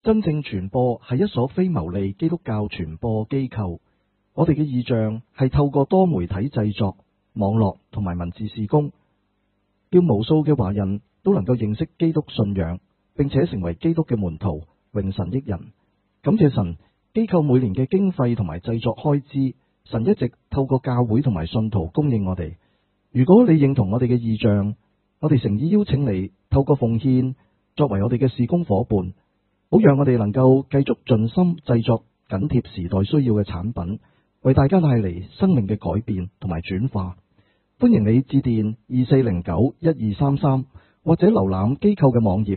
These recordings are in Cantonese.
真正傳播係一所非牟利基督教傳播機構。我哋嘅異象係透過多媒體製作、網絡同埋文字事工，叫無數嘅華人都能夠認識基督信仰，並且成為基督嘅門徒，榮神益人。感謝神，機構每年嘅經費同埋製作開支，神一直透過教會同埋信徒供應我哋。如果你認同我哋嘅異象，我哋誠意邀請你透過奉獻作為我哋嘅事工夥伴，好讓我哋能夠繼續盡心製作緊貼時代需要嘅產品，為大家帶嚟生命嘅改變同埋轉化。歡迎你致電2409-1233，或者瀏覽機構嘅網頁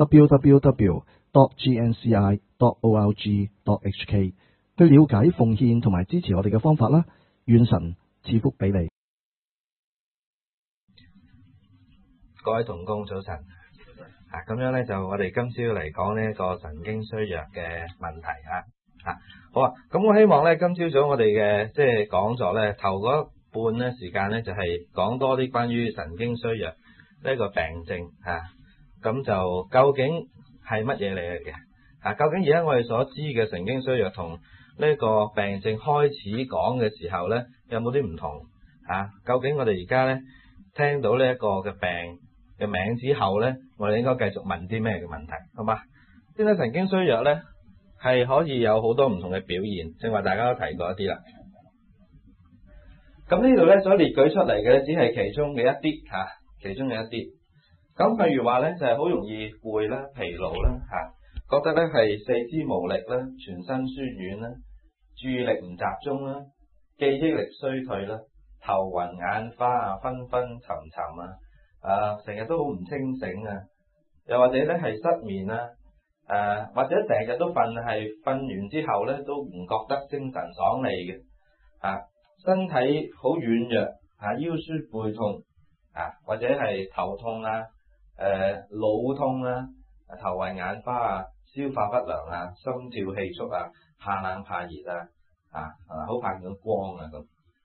www.gnci.org.hk 去了解奉獻同埋支持我哋嘅方法啦。願神賜福俾你。 各位同工早晨。咁樣咧就我哋今朝嚟講呢個神經衰弱嘅問題好啊。咁我希望咧今朝早我哋嘅講座咧頭嗰半咧時間咧就係講多啲關於神經衰弱呢個病症咁就究竟係乜嘢嚟嘅究竟而家我哋所知嘅神經衰弱同呢個病症開始講嘅時候咧有冇啲唔同究竟我哋而家咧聽到呢一個嘅病嘅名之後咧，我哋應該繼續問啲咩嘅問題，好嘛？呢個神經衰弱咧係可以有好多唔同嘅表現，正話大家都提過一啲啦。咁呢度咧所列舉出嚟嘅只係其中嘅一啲其中嘅一啲。咁譬如話咧就係好容易攰啦、疲勞啦覺得咧係四肢無力啦、全身酸軟啦、注意力唔集中啦、記憶力衰退啦、頭暈眼花昏昏沉沉成日都好唔清醒又或者咧係失眠或者成日都瞓完之後咧都唔覺得精神爽利嘅身體好軟弱腰酸背痛或者係頭痛腦痛頭暈眼花消化不良心跳氣促怕冷怕熱好怕見到光咁。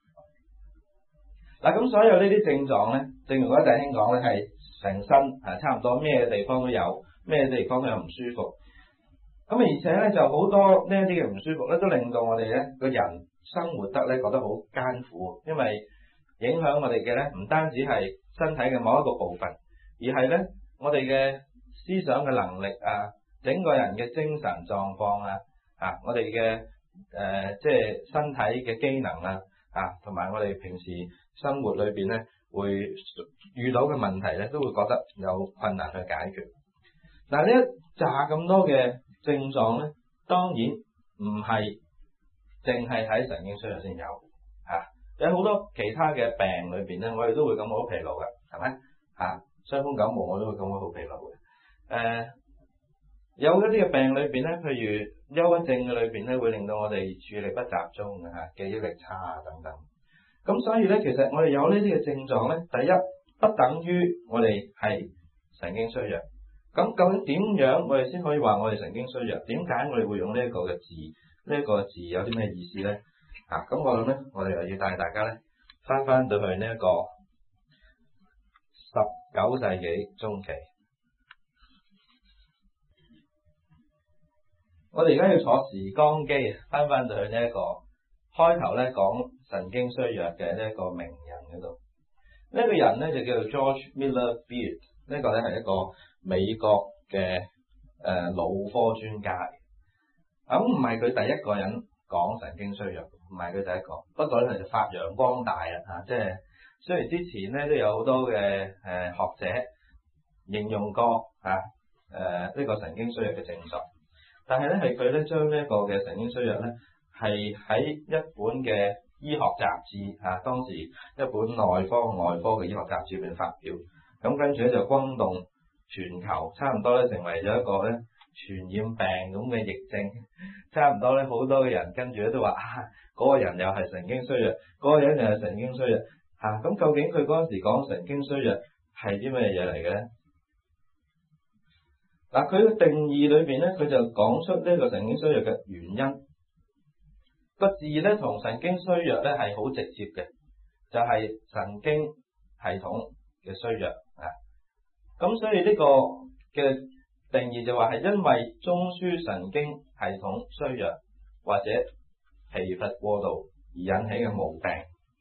咁所有呢啲症狀咧，正如嗰位弟兄講咧，係成身差唔多咩地方都有，咩地方都有唔舒服。咁而且咧就好多呢一啲嘅唔舒服咧，都令到我哋咧個人生活得咧覺得好艱苦，因為影響我哋嘅咧唔單止係身體嘅某一個部分，而係咧我哋嘅思想嘅能力整個人嘅精神狀況我哋嘅身體嘅機能同埋我哋平時生活裏邊咧會遇到嘅問題咧，都會覺得有困難去解決。嗱，呢一紮咁多嘅症狀咧，當然唔係淨係喺神經衰弱先有有好多其他嘅病裏邊咧，我哋都會感到好疲勞嘅，係咪傷風感冒我都會感到好疲勞嘅。有一啲嘅病裏邊咧，譬如憂鬱症嘅裏邊咧，會令到我哋注意力不集中記憶力差等等。咁所以咧，其實我哋有呢啲嘅症狀咧，第一不等於我哋係神經衰弱。咁究竟點樣我哋先可以話我哋神經衰弱？點解我哋會用呢一個嘅字？呢一個字有啲咩意思咧？咁我諗咧，我哋又要帶大家咧翻到去呢一個19世紀中期。我哋而家要坐時光機翻到去呢一個開頭咧講神經衰弱嘅呢一個名人嗰度。呢個人咧就叫做 George Miller Beard， 呢個咧係一個美國嘅腦科專家。咁唔係佢第一個人講神經衰弱，唔係佢第一個，不過咧佢就發揚光大即係雖然之前咧都有好多嘅學者形容過呢個神經衰弱嘅症狀。但係咧，係佢咧將呢一個嘅神經衰弱咧，係喺一本嘅醫學雜誌當時一本內科外科嘅醫學雜誌裏邊發表。咁跟住咧就轟動全球，差唔多咧成為咗一個咧傳染病咁嘅疫症。差唔多咧好多嘅人跟住咧都話嗰個人又係神經衰弱，嗰個人又係神經衰弱咁究竟佢嗰陣時講神經衰弱係啲咩嘢嚟嘅咧？嗱，佢嘅定義裏邊咧，佢就講出呢個神經衰弱嘅原因。個字咧同神經衰弱咧係好直接嘅，就係神經系統嘅衰弱咁所以呢個嘅定義就話係因為中樞神經系統衰弱或者疲乏過度而引起嘅毛病。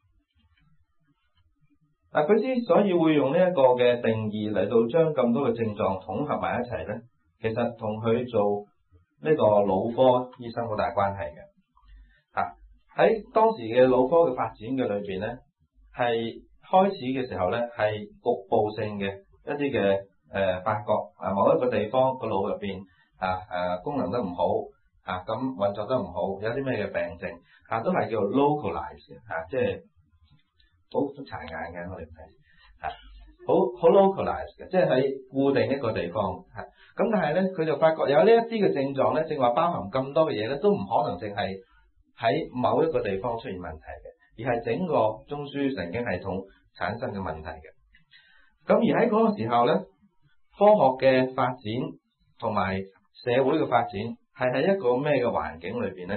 嗱，佢之所以會用呢一個嘅定義嚟到將咁多嘅症狀統合埋一齊咧，其實同佢做呢個腦科醫生好大關係嘅。喺當時嘅腦科嘅發展嘅裏邊咧，係開始嘅時候咧係局部性嘅一啲嘅發覺某一個地方個腦入邊功能得唔好咁運作得唔好，有啲咩嘅病症都係叫做 localize 嘅即係好殘眼嘅，我哋唔睇好 localize 嘅，即係喺固定一個地方咁但係咧佢就發覺有呢一啲嘅症狀咧，正話包含咁多嘅嘢咧，都唔可能淨係喺某一個地方出現問題嘅，而係整個中樞神經系統產生嘅問題嘅。咁而喺嗰個時候咧，科學嘅發展同埋社會嘅發展係喺一個咩嘅環境裏邊咧？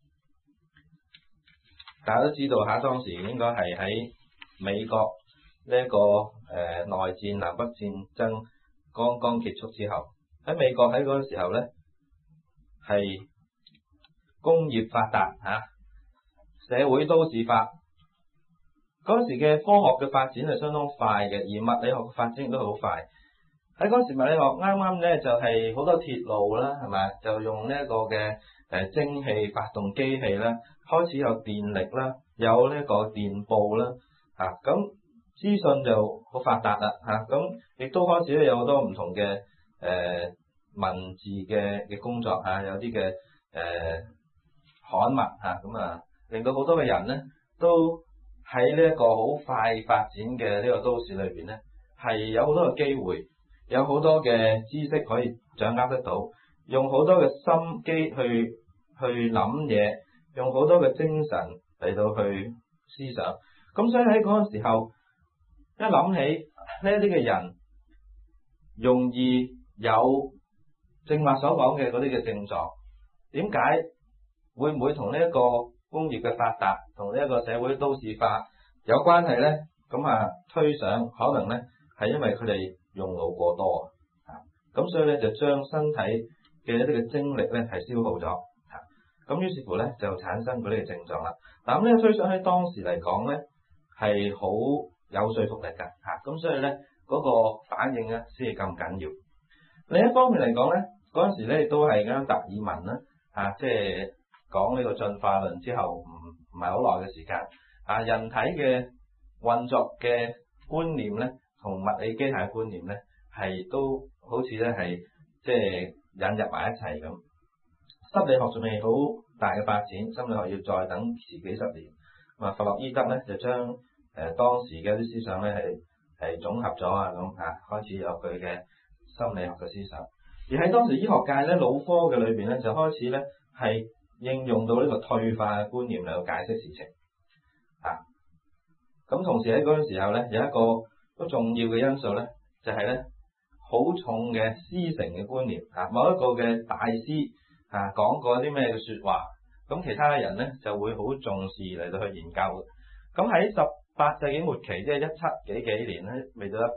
大家都知道當時應該係喺美國呢一個內戰南北戰爭剛剛結束之後，喺美國喺嗰個時候咧係工業發達社會都市化，嗰時嘅科學嘅發展係相當快嘅，而物理學嘅發展亦都好快。喺嗰時物理學啱啱咧就係好多鐵路啦，係咪？就用呢一個嘅蒸汽發動機器啦，開始有電力啦，有呢個電報啦，咁資訊就好發達啦，咁亦都開始咧有好多唔同嘅文字嘅工作有啲嘅刊物咁令到好多嘅人咧都喺呢一個好快發展嘅呢個都市裏邊咧，係有好多嘅機會，有好多嘅知識可以掌握得到，用好多嘅心機去諗嘢，用好多嘅精神嚟到去思想。咁所以喺嗰個時候，一諗起呢一啲嘅人，容易有正話所講嘅嗰啲嘅症狀，點解會唔會同呢一個工業嘅發達同呢一個社會都市化有關係咧？咁推想可能咧係因為佢哋用腦過多咁所以咧就將身體嘅一啲嘅精力咧係消耗咗咁於是乎咧就產生嗰啲嘅症狀啦。嗱，咁呢個推想喺當時嚟講咧係好有說服力㗎咁所以咧嗰個反應咧先係咁緊要。另一方面嚟講咧，嗰陣時咧亦都係啱達爾文啦即係講呢個進化論之後唔係好耐嘅時間人體嘅運作嘅觀念咧同物理機械嘅觀念咧係都好似咧係即係引入埋一齊咁。心理學仲未好大嘅發展，心理學要再等遲幾十年。弗洛伊德咧就將當時嘅啲思想咧係總合咗咁開始有佢嘅心理學嘅思想。而喺當時醫學界咧腦科嘅裏邊咧就開始咧係應用到呢個退化嘅觀念嚟到解釋事情咁同時喺嗰陣時候咧有一個好重要嘅因素咧就係咧好重嘅師承嘅觀念某一個嘅大師講過啲咩嘅説話，咁其他人咧就會好重視嚟到去研究。咁喺18世紀末期，即係17幾年咧，未到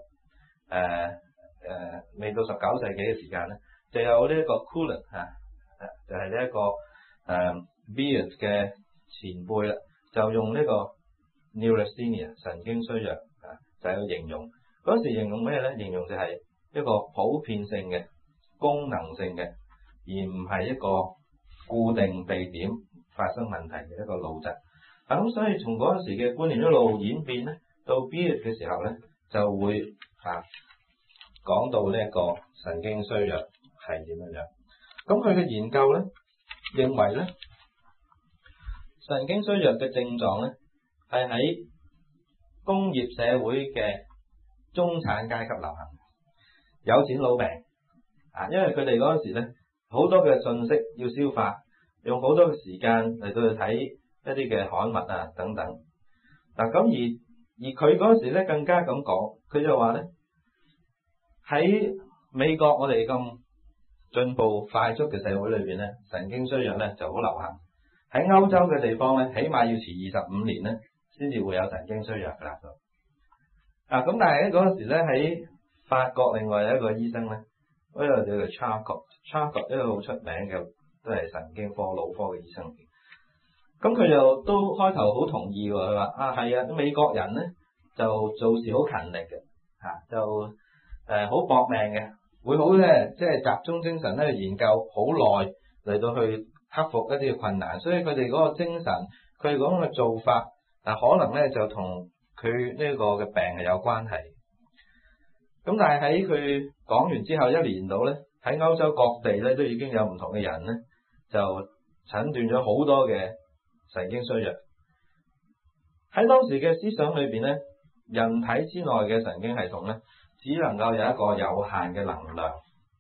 19世紀嘅時間咧，就有呢一個 Cullen 就係呢一個Beard 嘅前輩啦，就用呢個 neurasthenia 神經衰弱就係去形容。嗰時形容咩咧？形容就係一個普遍性嘅功能性嘅，而唔係一個固定地點發生問題嘅一個腦疾。咁所以從嗰陣時嘅觀念一路演變咧，到 Beard 嘅時候咧，就會講到呢一個神經衰弱係點樣樣。咁佢嘅研究咧，認為咧神經衰弱嘅症狀咧係喺工業社會嘅中產階級流行，有錢佬病因為佢哋嗰陣時咧好多嘅信息要消化，用好多嘅時間嚟到去睇一啲嘅刊物等等。咁而佢嗰陣時咧更加咁講，佢就話咧喺美國我哋咁進步快速嘅社會裏邊咧，神經衰弱咧就好流行。喺歐洲嘅地方咧，起碼要遲25年咧先至會有神經衰弱㗎啦。咁但係喺嗰陣時咧喺法國另外有一個醫生咧， 嗰個叫做 Charcot 一個好出名嘅都係神經科腦科嘅醫生。咁佢就都開頭好同意喎，佢話係啊，美國人咧就做事好勤力嘅就好搏命嘅，會好咧即係集中精神咧研究好耐嚟到去克服一啲嘅困難，所以佢哋嗰個精神，佢哋講嘅做法可能咧就同佢呢個嘅病係有關係。咁但係喺佢講完之後1年度咧，喺歐洲各地咧都已經有唔同嘅人咧就診斷咗好多嘅神經衰弱。喺當時嘅思想裏邊咧，人體之內嘅神經系統咧只能夠有一個有限嘅能量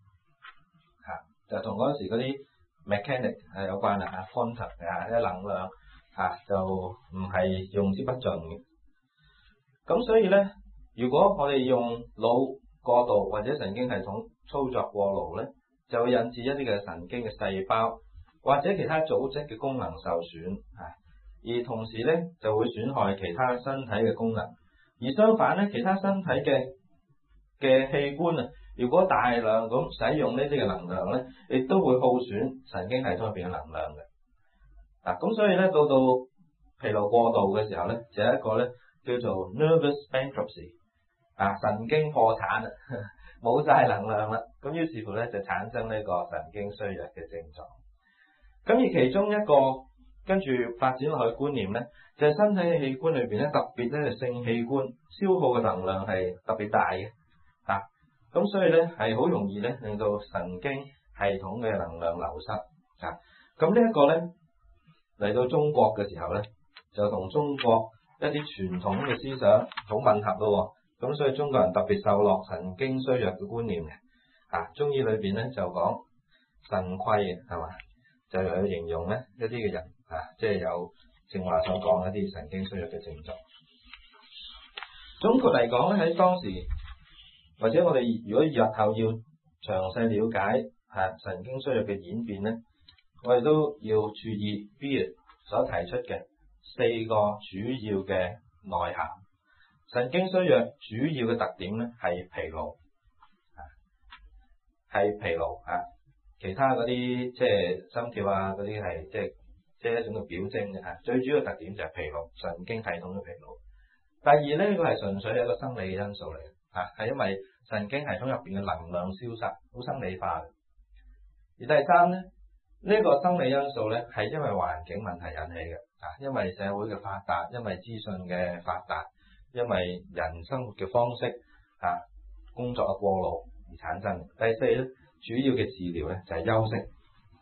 就同嗰陣時嗰啲 mechanic 係有關啦，quantum 嘅能量就唔係用之不盡嘅。咁所以咧，如果我哋用腦過度或者神經系統操作過勞咧，就會引致一啲嘅神經嘅細胞或者其他組織嘅功能受損而同時咧就會損害其他身體嘅功能。而相反咧，其他身體嘅器官如果大量咁使用呢啲嘅能量咧，亦都會耗損神經系統入邊嘅能量嘅。咁所以咧到疲勞過度嘅時候咧，就有一個咧叫做 nervous bankruptcy 神經破產冇晒能量啦。咁於是乎咧就產生呢個神經衰弱嘅症狀。咁而其中一個跟住發展落去觀念咧，就係身體嘅器官裏邊咧，特別咧係性器官消耗嘅能量係特別大嘅咁所以咧係好容易咧令到神經系統嘅能量流失咁呢一個咧嚟到中國嘅時候咧，就同中國一啲傳統嘅思想好吻合咯。咁所以中國人特別受落神經衰弱嘅觀念嘅中醫裏邊咧就講腎虧嘅係嘛，就有形容咧一啲嘅人即係有正話所講一啲神經衰弱嘅症狀。總括嚟講咧，喺當時或者我哋如果日後要詳細了解神經衰弱嘅演變咧，我哋都要注意 Beard 所提出嘅4個主要嘅內涵。神經衰弱主要嘅特點咧係疲勞，其他嗰啲即係心跳嗰啲係即係一種嘅表徵嘅最主要嘅特點就係疲勞，神經系統嘅疲勞。第二咧，呢個係純粹係一個生理嘅因素嚟嘅係因為神經系統入邊嘅能量消失，好生理化嘅。而第三咧，呢個生理因素咧係因為環境問題引起嘅因為社會嘅發達，因為資訊嘅發達，因為人生活嘅方式工作嘅過勞而產生。第四咧，主要嘅治療咧就係休息。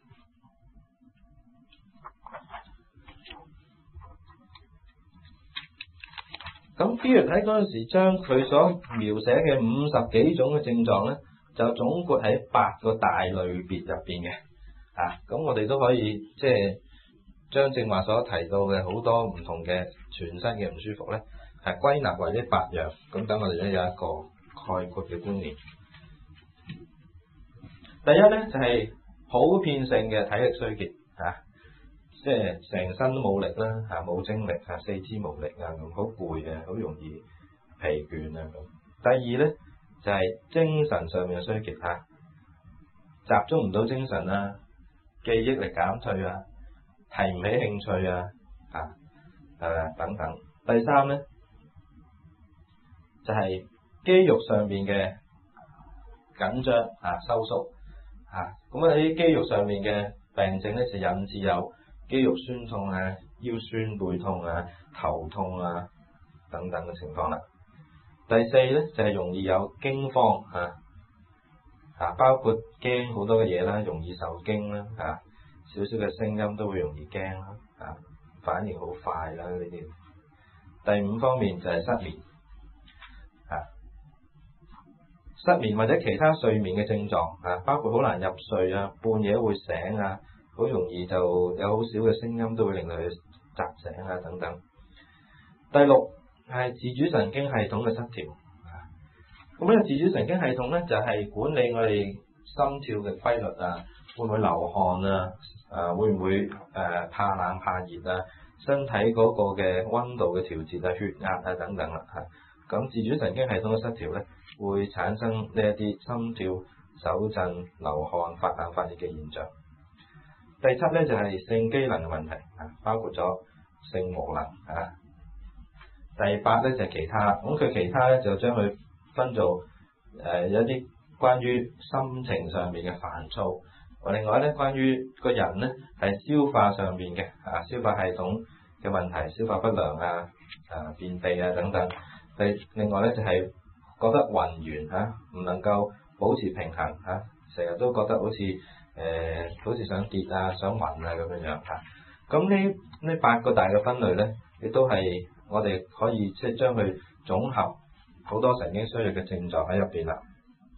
咁 Beard 喺嗰陣時將佢所描寫嘅50幾種嘅症狀咧，就總括喺8個大類別入邊嘅。咁我哋都可以即係將正話所提到嘅好多唔同嘅全身嘅唔舒服咧，係歸納為呢8樣。咁等我哋咧有一個概括嘅觀念。第一咧就係普遍性嘅體力衰竭即係成身都冇力啦冇精力四肢無力咁好攰好容易疲倦咁。第二咧就係精神上面嘅衰竭集中唔到精神記憶力減退提唔起興趣等等。第三咧就係肌肉上面嘅緊張收縮咁啲肌肉上面嘅病症咧就引致有肌肉酸痛腰酸背痛頭痛等等嘅情況啦。第四咧就係容易有驚慌包括驚好多嘅嘢啦，容易受驚啦少少嘅聲音都會容易驚啦反應好快啦呢啲。第5方面就係失眠失眠或者其他睡眠嘅症狀包括好難入睡半夜會醒好容易就有好少嘅聲音都會令佢扎醒等等。第6係自主神經系統嘅失調。咁呢個自主神經系統咧就係管理我哋心跳嘅規律會唔會流汗會唔會怕冷怕熱身體嗰個嘅溫度嘅調節血壓等等啦咁自主神經系統嘅失調咧會產生呢一啲心跳手震、流汗、發冷發熱嘅現象。第七咧就係性機能嘅問題包括咗性無能第八咧就係其他，咁佢其他咧就將佢分做有啲關於心情上面嘅煩躁，另外咧關於個人咧係消化上面嘅消化系統嘅問題，消化不良便秘等等。另外咧就係覺得暈眩唔能夠保持平衡成日都覺得好似想跌想暈咁樣咁呢八個大嘅分類咧，亦都係我哋可以即係將佢總合好多神經衰弱嘅症狀喺入邊啦。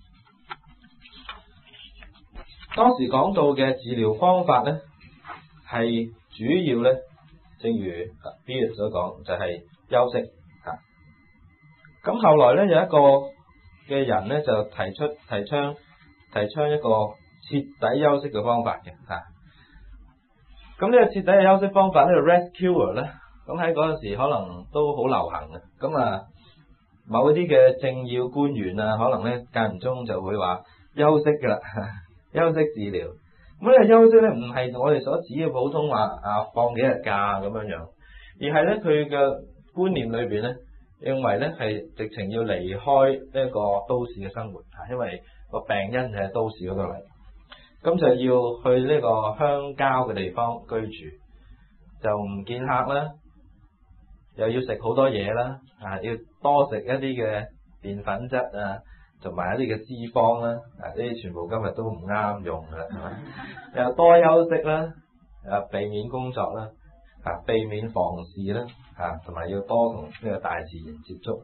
當時講到嘅治療方法咧，係主要咧，正如 Beard 所講，就係休息咁後來咧有一個嘅人咧就提倡一個徹底休息嘅方法嘅咁呢個徹底嘅休息方法呢個 rest cure 咧，咁喺嗰陣時可能都好流行嘅。咁某啲嘅政要官員可能咧間唔中就會話休息㗎啦，休息治療。咁呢個休息咧唔係我哋所指嘅普通話放幾日假咁樣，而係咧佢嘅觀念裏邊咧認為咧係直情要離開呢個都市嘅生活因為個病因就喺都市嗰度嚟，咁就要去呢個鄉郊嘅地方居住，就唔見客啦，又要食好多嘢啦，要多食一啲嘅澱粉質同埋一啲嘅脂肪啦，呢啲全部今日都唔啱用㗎啦，係咪？又多休息啦，避免工作啦，避免房事啦，同埋要多同呢個大自然接觸。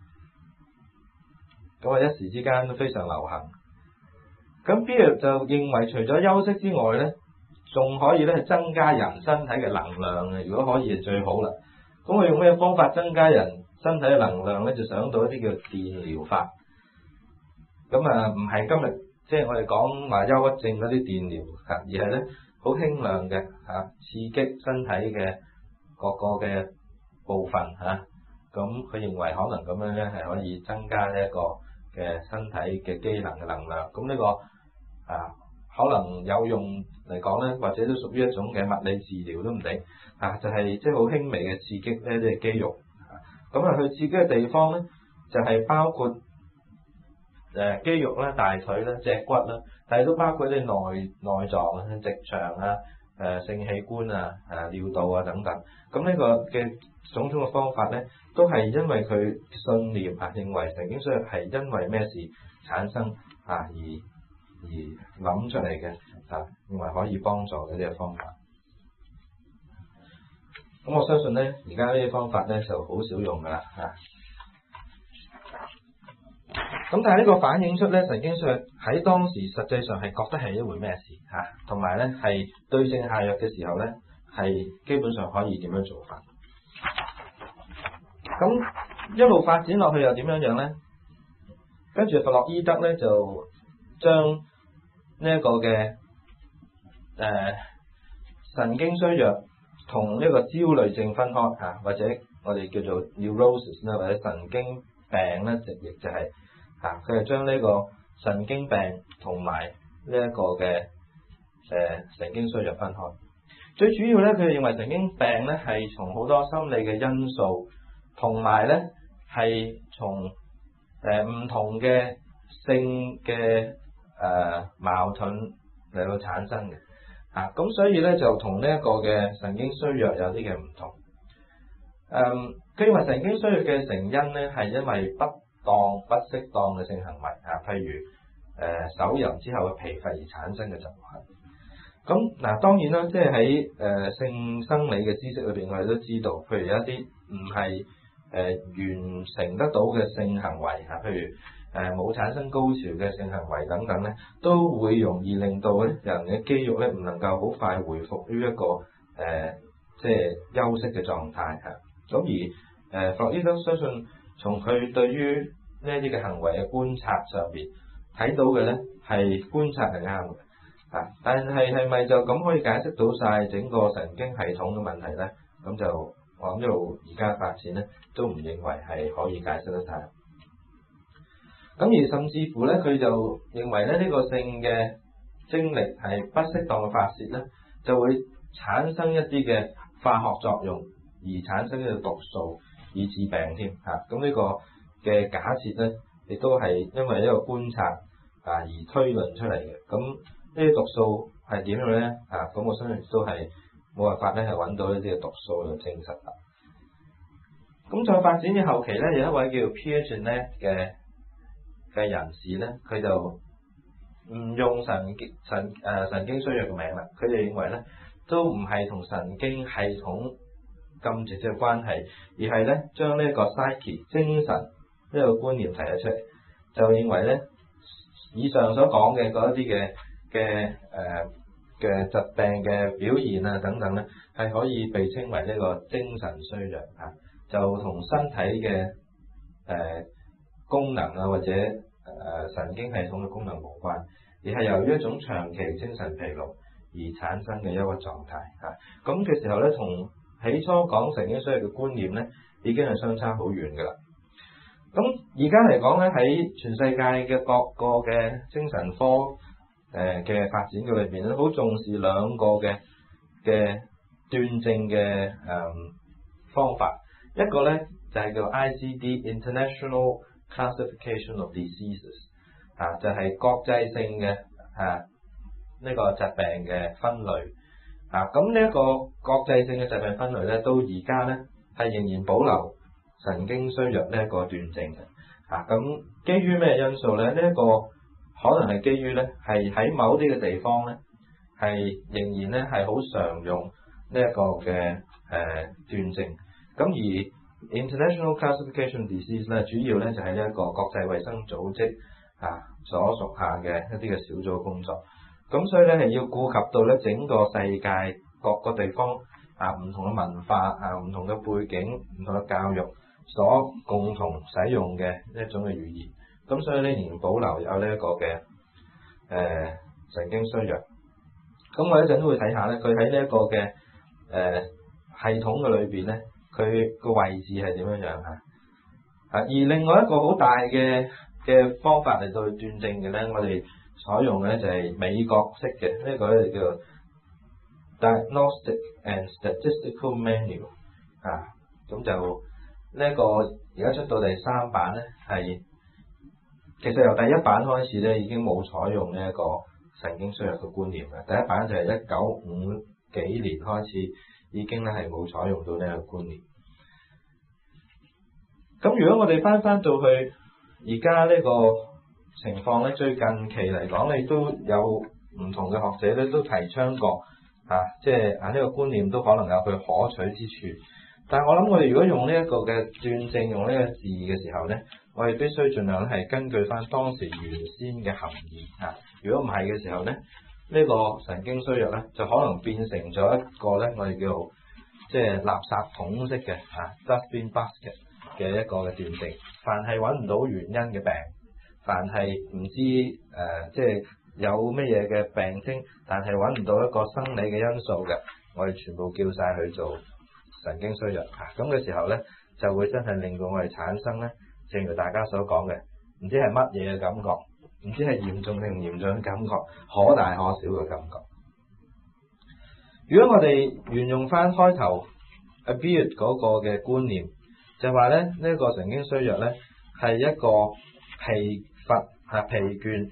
咁一時之間都非常流行。咁 Beard 就認為除咗休息之外咧，仲可以咧增加人身體嘅能量嘅。如果可以就最好啦。咁佢用咩方法增加人身體嘅能量咧？就想到一啲叫電療法。咁唔係今日即係我哋講話憂鬱症嗰啲電療而係咧好輕量嘅刺激身體嘅各個嘅部分咁佢認為可能咁樣咧係可以增加呢一個嘅身體嘅機能嘅能量。咁呢個可能有用嚟講咧，或者都屬於一種嘅物理治療都唔定就係即係好輕微嘅刺激呢啲肌肉。咁佢刺激嘅地方咧就係包括肌肉啦、大腿啦、脊骨啦，但係都包括啲內臟直腸性器官尿道等等。咁呢個嘅種種嘅方法咧，都係因為佢信念認為神經衰弱係因為咩事產生而諗出嚟嘅認為可以幫助嘅呢個方法。咁我相信咧，而家呢啲方法咧就好少用噶啦咁但係呢個反映出咧神經衰弱喺當時實際上係覺得係一回咩事同埋咧係對症下藥嘅時候咧係基本上可以點樣做法。咁一路發展落去又點樣咧？跟住弗洛伊德咧就將呢一個嘅神經衰弱同呢個焦慮症分開或者我哋叫做 neurosis 或者神經病咧，直譯就係佢係將呢個神經病同埋呢一個嘅神經衰弱分開。最主要咧，佢哋認為神經病咧係從好多心理嘅因素，同埋咧係從唔同嘅性嘅矛盾嚟到產生嘅咁所以咧就同呢一個嘅神經衰弱有啲嘅唔同。佢認為神經衰弱嘅成因咧係因為不適當嘅性行為譬如手淫之後嘅疲乏而產生嘅疾患。咁當然啦，即係喺性生理嘅知識裏邊，我哋都知道，譬如有一啲唔係完成得到嘅性行為譬如冇產生高潮嘅性行為等等咧，都會容易令到咧人嘅肌肉咧唔能夠好快回復於一個即係休息嘅狀態咁而弗洛伊德相信從佢對於呢一啲嘅行為嘅觀察上邊睇到嘅咧係觀察係啱嘅但係咪就咁可以解釋到晒整個神經系統嘅問題咧？咁就我諗一路而家發展咧都唔認為係可以解釋得晒。 咁而甚至乎咧，佢就認為咧呢個性嘅精力係不適當嘅發泄咧，就會產生一啲嘅化學作用，而產生呢個毒素，以致病添嚇。咁呢個嘅假設咧，亦都係因為一個觀察而推論出嚟嘅。咁呢啲毒素係點樣咧？咁我相信都係冇辦法咧，係揾到呢啲嘅毒素嚟證實啦。咁再發展嘅後期咧，有一位叫 Piaget 嘅人士咧，佢就唔用神經衰弱嘅名啦。佢哋認為咧，都唔係同神經系統咁直接嘅關係，而係咧將呢一個 psyche 精神呢個觀念提咗出嚟，就認為咧以上所講嘅嗰一啲嘅疾病嘅表現啊等等咧，係可以被稱為呢個精神衰弱啊，就同身體嘅功能啊或者神經系統嘅功能無關，而係由於一種長期精神疲勞而產生嘅一個狀態嚇。咁嘅時候咧，同起初講神經衰弱嘅觀念咧，已經係相差好遠㗎啦。咁而家嚟講咧，喺全世界嘅各個嘅精神科嘅發展嘅裏邊咧，好重視兩個嘅斷症嘅方法。一個咧就係叫 ICD International Classification of Diseases 就係國際性嘅呢個疾病嘅分類咁呢一個國際性嘅疾病分類咧，到而家咧係仍然保留神經衰弱呢一個斷症嘅咁基於咩因素咧？呢一個可能係基於咧係喺某啲嘅地方咧係仍然咧係好常用呢一個嘅斷症。咁而 International Classification Disease 咧，主要咧就係呢一個國際衛生組織所屬下嘅一啲嘅小組工作。咁所以咧係要顧及到咧整個世界各個地方唔同嘅文化唔同嘅背景、唔同嘅教育所共同使用嘅一種嘅語言。咁所以咧仍然保留有呢一個嘅神經衰弱。咁我一陣都會睇下咧，佢喺呢一個嘅系統嘅裏邊咧，佢個位置係點樣樣而另外一個好大嘅方法嚟到斷症嘅咧，我哋採用嘅咧就係美國式嘅呢個咧叫 Diagnostic and Statistical Manual 咁就呢一個而家出到第3版咧，係其實由第1版開始咧已經冇採用呢一個神經衰弱嘅觀念嘅。第1版就係1950幾年開始已經咧係冇採用到呢個觀念。咁如果我哋翻到去而家呢個情況咧，最近期嚟講，你都有唔同嘅學者咧都提倡過即係呢個觀念都可能有佢可取之處。但係我諗我哋如果用呢一個嘅斷症用呢個字嘅時候咧，我哋必須盡量係根據翻當時原先嘅含義如果唔係嘅時候咧，呢個神經衰弱咧就可能變成咗一個咧我哋叫做即係垃圾桶式嘅dustbin basket 嘅一個嘅斷症。凡係揾唔到原因嘅病，凡係唔知即係有乜嘢嘅病徵，但係揾唔到一個生理嘅因素嘅，我哋全部叫晒去做神經衰弱咁嘅時候咧，就會真係令到我哋產生咧，正如大家所講嘅，唔知係乜嘢嘅感覺，唔知係嚴重定唔嚴重嘅感覺，可大可小嘅感覺。如果我哋沿用翻開頭 Beard 嗰個嘅觀念，就話咧呢一個神經衰弱咧係一個疲乏疲倦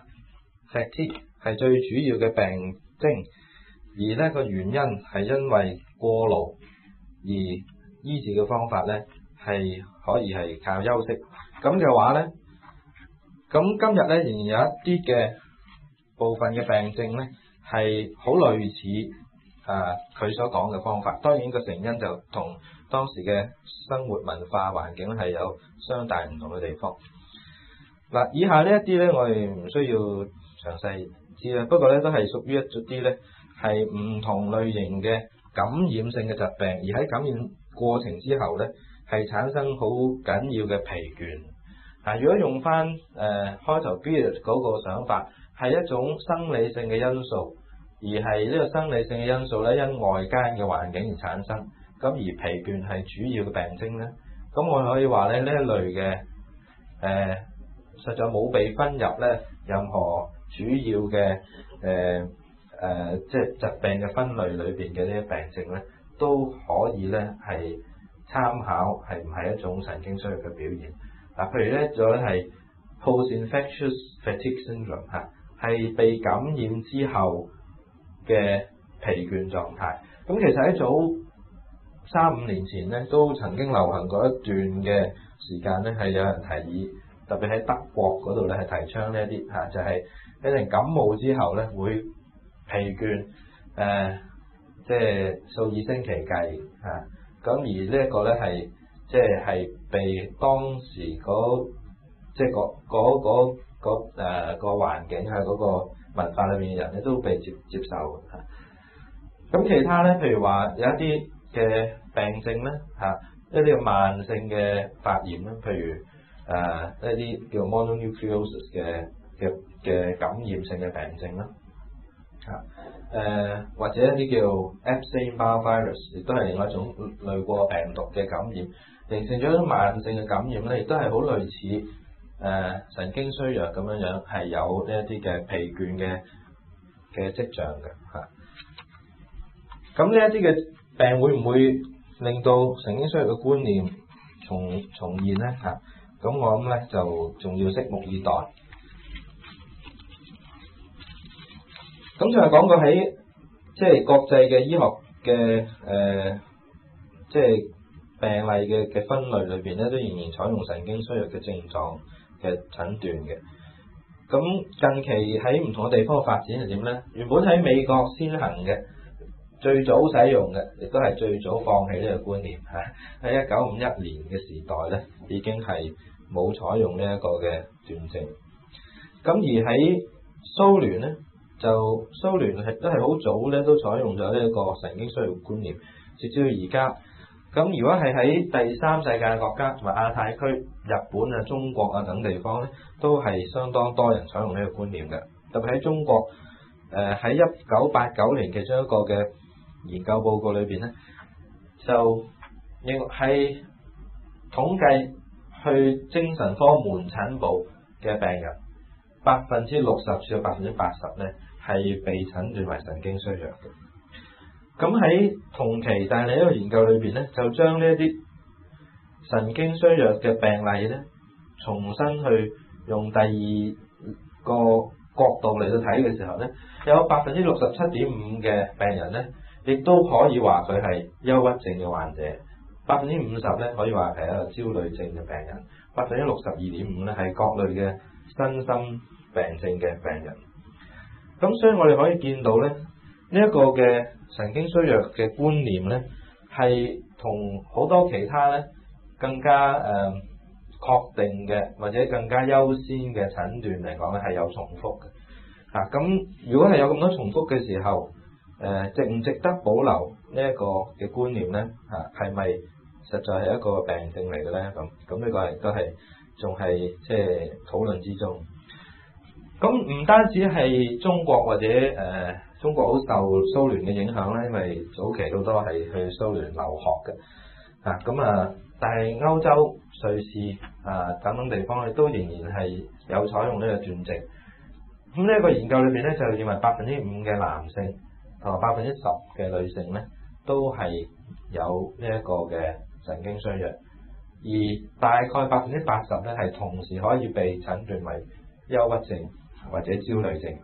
fatigue 係最主要嘅病徵，而呢個原因係因為過勞，而醫治嘅方法咧係可以係靠休息。咁嘅話咧，咁今日咧仍然有一啲嘅部分嘅病症咧係好類似佢所講嘅方法。當然個成因就同當時嘅生活文化環境係有相大唔同嘅地方。以下呢一啲咧我哋唔需要詳細知啦，不過咧都係屬於一啲咧係唔同類型嘅感染性嘅疾病，而喺感染過程之後咧係產生好緊要嘅疲倦。如果用翻開頭 Beard 嗰個想法，係一種生理性嘅因素，而係呢個生理性嘅因素咧因外間嘅環境而產生，咁而疲倦係主要嘅病徵咧，咁我可以話咧呢一類嘅實在冇被分入咧任何主要嘅即係疾病嘅分類裏邊嘅呢啲病症咧，都可以咧係參考係唔係一種神經衰弱嘅表現。嗱，譬如咧仲有咧係 post-infectious fatigue syndrome 嚇，係被感染之後嘅疲倦狀態。咁其實喺早3-5年前咧，都曾經流行過一段嘅時間咧，係有人提議，特別喺德國嗰度咧係提倡呢一啲嚇，就係一定感冒之後咧會疲倦即係數以星期計嚇。咁而呢一個咧係即係被當時即係個環境啊嗰個文化裏面嘅人咧都被接受嚇。咁其他咧，譬如話有一啲嘅病症咧嚇，一啲慢性嘅發炎咧，譬如一啲叫 mononucleosis 嘅感染性嘅病症啦嚇，或者一啲叫 Epstein-Barr virus， 亦都係另外一種類過病毒嘅感染，形成咗一種慢性嘅感染咧，亦都係好類似神經衰弱咁樣，係有呢一啲嘅疲倦嘅跡象嘅嚇。咁呢一啲嘅病會唔會令到神經衰弱嘅觀念重現咧嚇？咁我諗咧就仲要拭目以待。咁就係講過喺即係國際嘅醫學嘅即係病例嘅分類裏邊咧，都仍然採用神經衰弱嘅症狀嘅診斷嘅。咁近期喺唔同嘅地方嘅發展係點咧？原本喺美國先行嘅，最早使用嘅，亦都係最早放棄呢個觀念嚇。喺1951年嘅時代咧，已經係冇採用呢一個嘅斷症。咁而喺蘇聯咧，蘇聯係都係好早咧，都採用咗呢一個神經衰弱觀念，直至到而家。咁如果係喺第三世界嘅國家同埋亞太區、日本啊、中國啊等地方咧，都係相當多人採用呢個觀念嘅。特別喺中國，喺1989年其中一個嘅研究報告裏邊咧，就認係統計去精神科門診部嘅病人60%至80%咧係被診斷為神經衰弱嘅。咁喺同期但係另一個研究裏邊咧，就將呢一啲神經衰弱嘅病例咧，重新去用第二個角度嚟到睇嘅時候咧，有67.5%嘅病人咧，亦都可以話佢係憂鬱症嘅患者，50%咧可以話係一個焦慮症嘅病人，62.5%咧係各類嘅身心病症嘅病人。咁所以我哋可以見到咧，呢一個嘅神經衰弱嘅觀念咧，係同好多其他咧更加確定嘅或者更加優先嘅診斷嚟講咧，係有重複嘅。咁如果係有咁多重複嘅時候，值唔值得保留呢一個嘅觀念咧？係咪實在係一個病症嚟嘅咧？咁呢個亦都係仲係即係討論之中。咁唔單止係中國或者中國好受蘇聯嘅影響咧，因為早期好多係去蘇聯留學嘅。但係歐洲、瑞士等等地方咧，都仍然係有採用呢個斷症。咁呢一個研究裏邊咧，就認為5%嘅男性同埋10%嘅女性咧，都係有呢一個嘅神經衰弱，而大概80%咧係同時可以被診斷為憂鬱症或者焦慮症。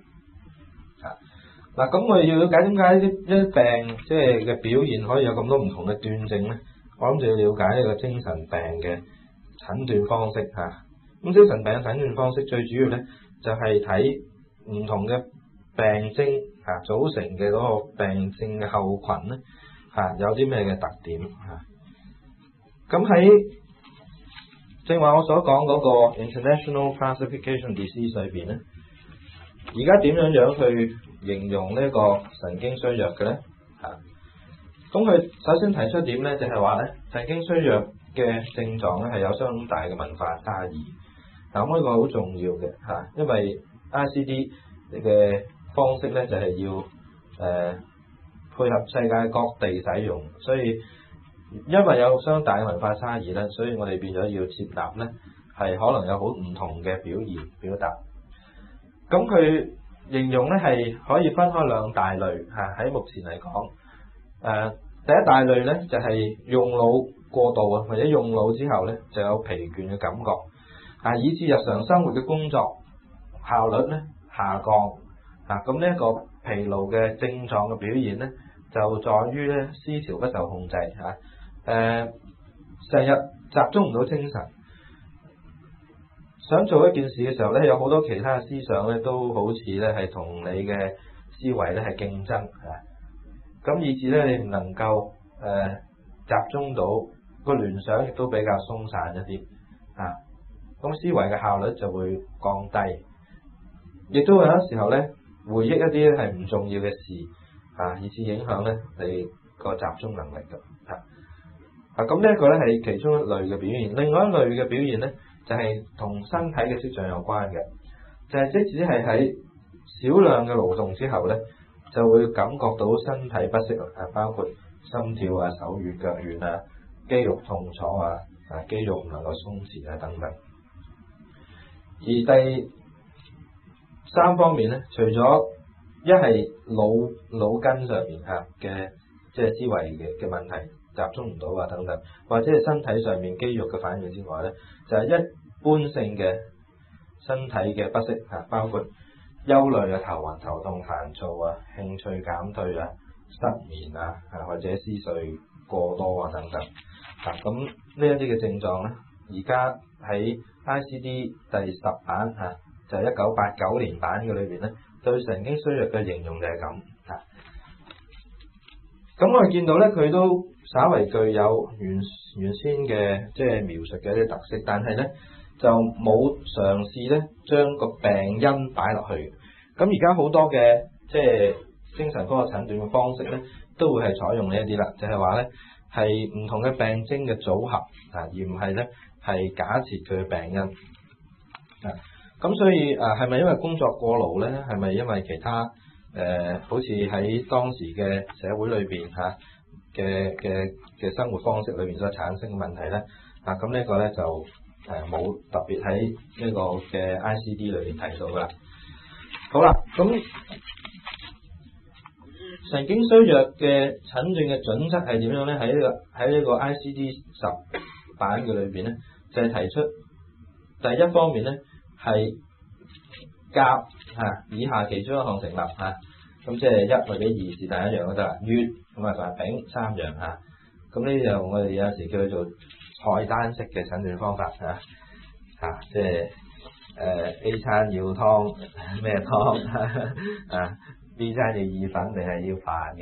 咁我哋要了解點解一啲病即係嘅表現可以有咁多唔同嘅斷症咧？我諗就要了解呢個精神病嘅診斷方式嚇。咁精神病嘅診斷方式最主要咧就係睇唔同嘅病徵組成嘅嗰個病症嘅後群咧有啲咩嘅特點嚇。咁喺正話我所講嗰個 International Classification Disease 裏邊咧，而家點樣去形容呢個神經衰弱嘅咧？咁佢首先提出點咧，就係話咧神經衰弱嘅症狀咧係有相當大嘅文化差異。咁呢個好重要嘅因為 ICD 嘅方式咧就係要配合世界各地使用，所以因為有相當大嘅文化差異咧，所以我哋變咗要設立咧係可能有好唔同嘅表達。咁佢形容咧係可以分開兩大類嚇，喺目前嚟講，第一大類咧就係用腦過度啊，或者用腦之後咧就有疲倦嘅感覺，以致日常生活嘅工作效率咧下降，咁呢一個疲勞嘅症狀嘅表現咧就在於咧思潮不受控制成日集中唔到精神，想做一件事嘅時候咧，有好多其他嘅思想咧都好似咧係同你嘅思維咧係競爭咁以至咧你唔能夠集中到個聯想，亦都比較鬆散一啲咁思維嘅效率就會降低，亦都有啲時候咧回憶一啲咧係唔重要嘅事以至影響咧你個集中能力咁呢一個咧係其中一類嘅表現。另外一類嘅表現咧就係同身體嘅跡象有關嘅，就係即使係喺少量嘅勞動之後咧，就會感覺到身體不適包括心跳手軟腳軟肌肉痛楚肌肉唔能夠鬆弛等等。而第三方面咧，除咗一係腦筋上面嘅即係思維嘅問題集中唔到等等，或者係身體上面肌肉嘅反應之外咧，就係一般性嘅身體嘅不適包括憂慮頭暈頭痛煩躁興趣減退失眠或者思緒過多等等咁呢一啲嘅症狀咧，而家喺 ICD 第10版就係1989年版嘅裏邊咧，對神經衰弱嘅形容就係咁咁我哋見到咧，佢都稍為具有原先嘅即係描述嘅一啲特色，但係咧就冇嘗試咧將個病因擺落去。咁而家好多嘅即係精神科嘅診斷嘅方式咧，都會係採用呢一啲啦，就係話咧係唔同嘅病徵嘅組合而唔係咧係假設佢嘅病因咁所以係咪因為工作過勞咧？係咪因為其他好似喺當時嘅社會裏邊嘅生活方式裏邊所產生嘅問題咧？咁呢個咧就冇特別喺呢個嘅 ICD 裏邊提到噶。好啦，咁神經衰弱嘅診斷嘅準則係點樣咧？喺呢個 ICD 10版嘅裏邊咧，就係提出第一方面咧係甲以下其中一項成立咁即係1或者2是但一樣都得啦，乙咁同埋丙3樣咁呢就我哋有時叫佢做菜單式嘅診斷方法即係A 餐要湯咩湯B 餐要意粉定係要飯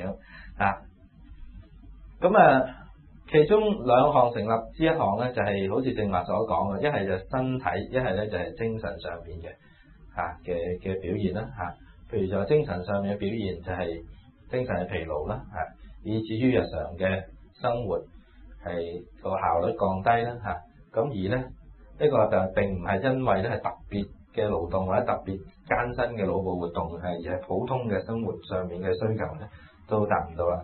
咁其中2項成立之一項咧就係好似正話所講嘅，一係就身體，一係咧就係精神上面嘅表現啦譬如就精神上面嘅表現就係精神嘅疲勞啦以至於日常嘅生活係個效率降低啦咁而咧呢個就並唔係因為咧係特別嘅勞動或者特別艱辛嘅腦部活動而係普通嘅生活上面嘅需求咧都達唔到啦。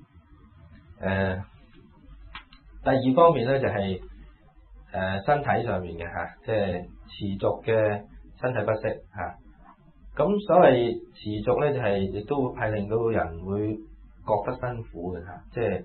第二方面咧就係身體上面嘅即係持續嘅身體不適咁所謂持續咧就係亦都係令到人會覺得辛苦嘅即係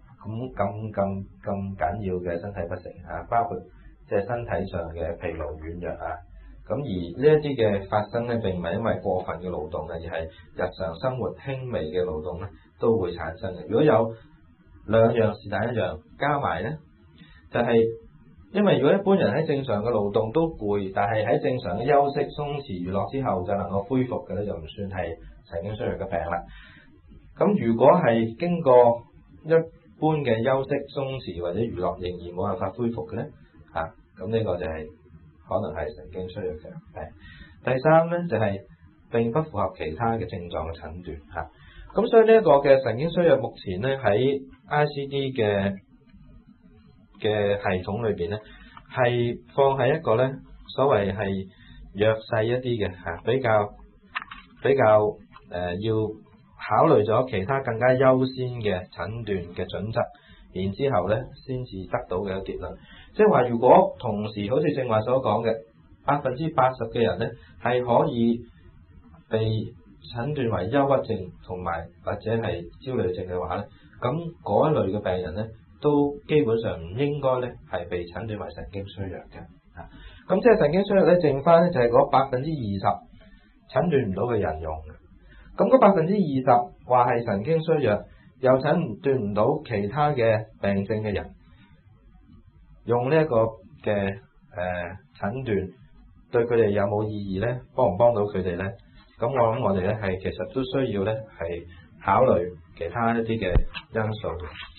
咁緊要嘅身體不適包括即係身體上嘅疲勞軟弱咁而呢一啲嘅發生咧並唔係因為過分嘅勞動而係日常生活輕微嘅勞動咧都會產生嘅。如果有2樣是但一樣加埋咧，就係因為如果一般人喺正常嘅勞動都攰，但係喺正常嘅休息、鬆弛、娛樂之後就能夠恢復嘅咧，就唔算係神經衰弱嘅病啦。咁如果係經過一般嘅休息、鬆弛或者娛樂仍然冇辦法恢復嘅咧，咁呢個就係可能係神經衰弱嘅病。第三咧就係並不符合其他嘅症狀嘅診斷咁所以呢一個嘅神經衰弱目前咧喺 ICD 嘅系統裏邊咧係放喺一個咧所謂係弱勢一啲嘅比較要考慮咗其他更加優先嘅診斷嘅準則， 然之後咧先至得到嘅結論。即係話，如果同時好似正話所講嘅80%嘅人咧係可以被診斷為憂鬱症同埋或者係焦慮症嘅話咧，咁嗰一類嘅病人咧都基本上唔應該咧係被診斷為神經衰弱嘅。咁即係神經衰弱咧，剩翻咧就係嗰20%診斷唔到嘅人用嘅。咁嗰20%話係神經衰弱，又診斷唔到其他嘅病症嘅人，用呢一個嘅診斷對佢哋有冇意義咧？幫唔幫到佢哋咧？咁我諗我哋咧係其實都需要咧係考慮其他一啲嘅因素。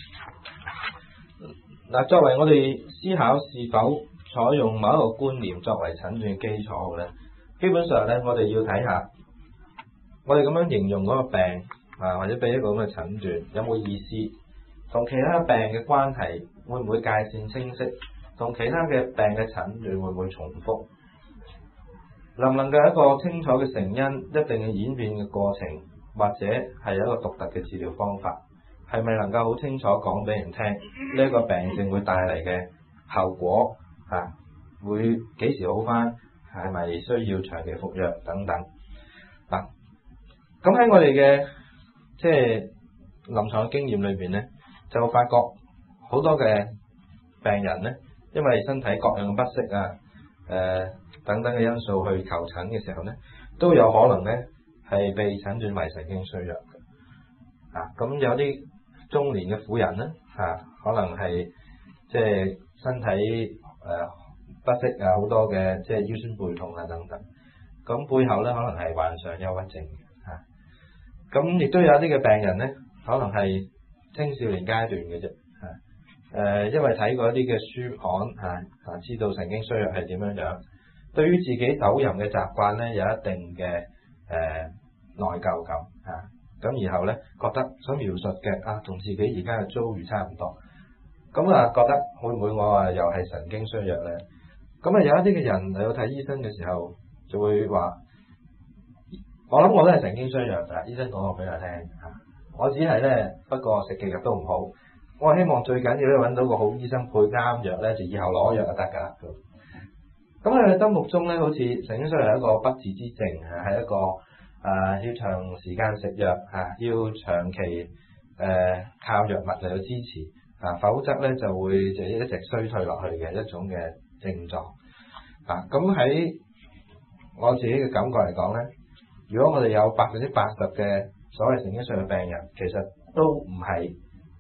嗱，作為我哋思考是否採用某一個觀念作為診斷基礎嘅咧，基本上咧我哋要睇下，我哋咁樣形容嗰個病或者俾一個咁嘅診斷有冇意思，同其他病嘅關係會唔會界線清晰，同其他嘅病嘅診斷會唔會重複，能唔能夠有一個清楚嘅成因、一定嘅演變嘅過程，或者係有一個獨特嘅治療方法，係咪能夠好清楚講俾人聽呢一個病症會帶嚟嘅後果會幾時好返，係咪需要長期服藥等等嗱。咁喺我哋嘅即係臨床嘅經驗裏邊咧，就發覺好多嘅病人咧，因為身體各樣嘅不適等等嘅因素去求診嘅時候咧，都有可能咧係被診斷為神經衰弱嘅。咁有啲中年嘅婦人咧可能係即係身體不適好多嘅即係腰酸背痛等等，咁背後咧可能係患上憂鬱症嘅。咁亦都有一啲嘅病人咧，可能係青少年階段嘅啫，因為睇過一啲嘅書刊知道神經衰弱係點樣樣，對於自己手淫嘅習慣咧有一定嘅內疚感咁然後咧覺得所描述嘅同自己而家嘅遭遇差唔多，咁覺得會唔會我又係神經衰弱咧？咁有一啲嘅人嚟到睇醫生嘅時候就會話，我諗我都係神經衰弱㗎，醫生講我俾我聽我只係咧不過食極藥都唔好，我希望最緊要咧揾到個好醫生配啱藥咧，就以後攞藥就得㗎啦。咁喺佢心目中咧，好似神經衰弱係一個不治之症係一個要長時間食藥要長期靠藥物嚟到支持否則咧就會就一直衰退落去嘅一種嘅症狀咁喺我自己嘅感覺嚟講咧，如果我哋有80%嘅所謂神經衰弱嘅病人，其實都唔係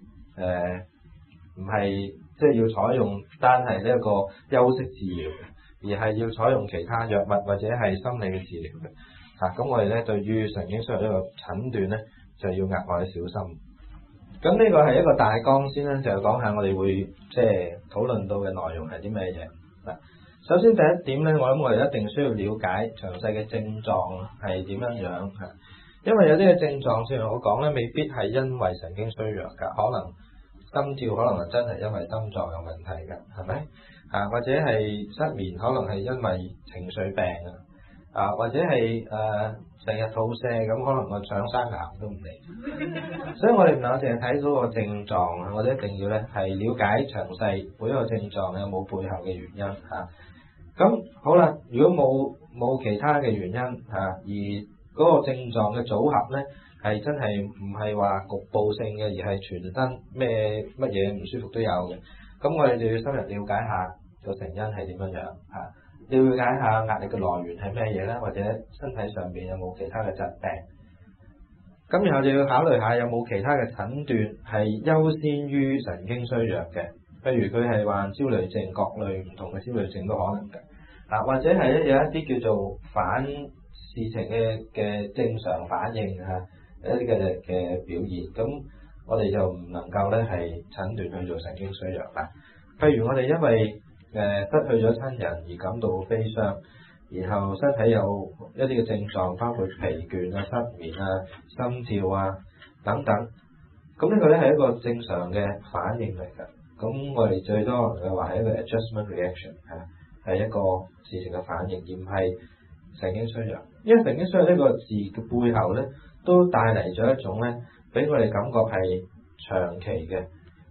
即係要採用單係呢一個休息治療，而係要採用其他藥物或者係心理嘅治療嘅咁我哋咧對於神經衰弱呢個診斷咧就要額外小心。咁呢個係一個大綱先啦，就講下我哋會即係討論到嘅內容係啲咩嘢嗱。首先第一點咧，我諗我哋一定需要了解詳細嘅症狀係點樣樣因為有啲嘅症狀，正如我講咧，未必係因為神經衰弱㗎，可能心跳可能真係因為心臟有問題㗎，係咪或者係失眠，可能係因為情緒病或者係成日肚瀉咁，可能個腸生癌都唔嚟。所以我哋唔能夠淨係睇到個症狀，我哋一定要咧係了解詳細每一個症狀有冇背後嘅原因咁好啦，如果冇其他嘅原因而嗰個症狀嘅組合咧係真係唔係話局部性嘅，而係全身乜嘢唔舒服都有嘅，咁我哋就要深入了解下個成因係點樣樣了解下壓力嘅來源係咩嘢咧，或者身體上邊有冇其他嘅疾病，咁然後就要考慮下有冇其他嘅診斷係優先於神經衰弱嘅，譬如佢係患焦慮症，各類唔同嘅焦慮症都可能嘅或者係有一啲叫做反事情嘅正常反應有一啲嘅表現，咁我哋就唔能夠咧係診斷去做神經衰弱啦。譬如我哋因為失去咗親人而感到悲傷，然後身體有一啲嘅症狀，包括疲倦失眠心跳等等，咁呢個咧係一個正常嘅反應嚟㗎。咁我哋最多嘅話係一個 adjustment reaction 係一個事情嘅反應，而唔係神經衰弱。因為神經衰弱呢個字嘅背後咧，都帶嚟咗一種咧，俾我哋感覺係長期嘅，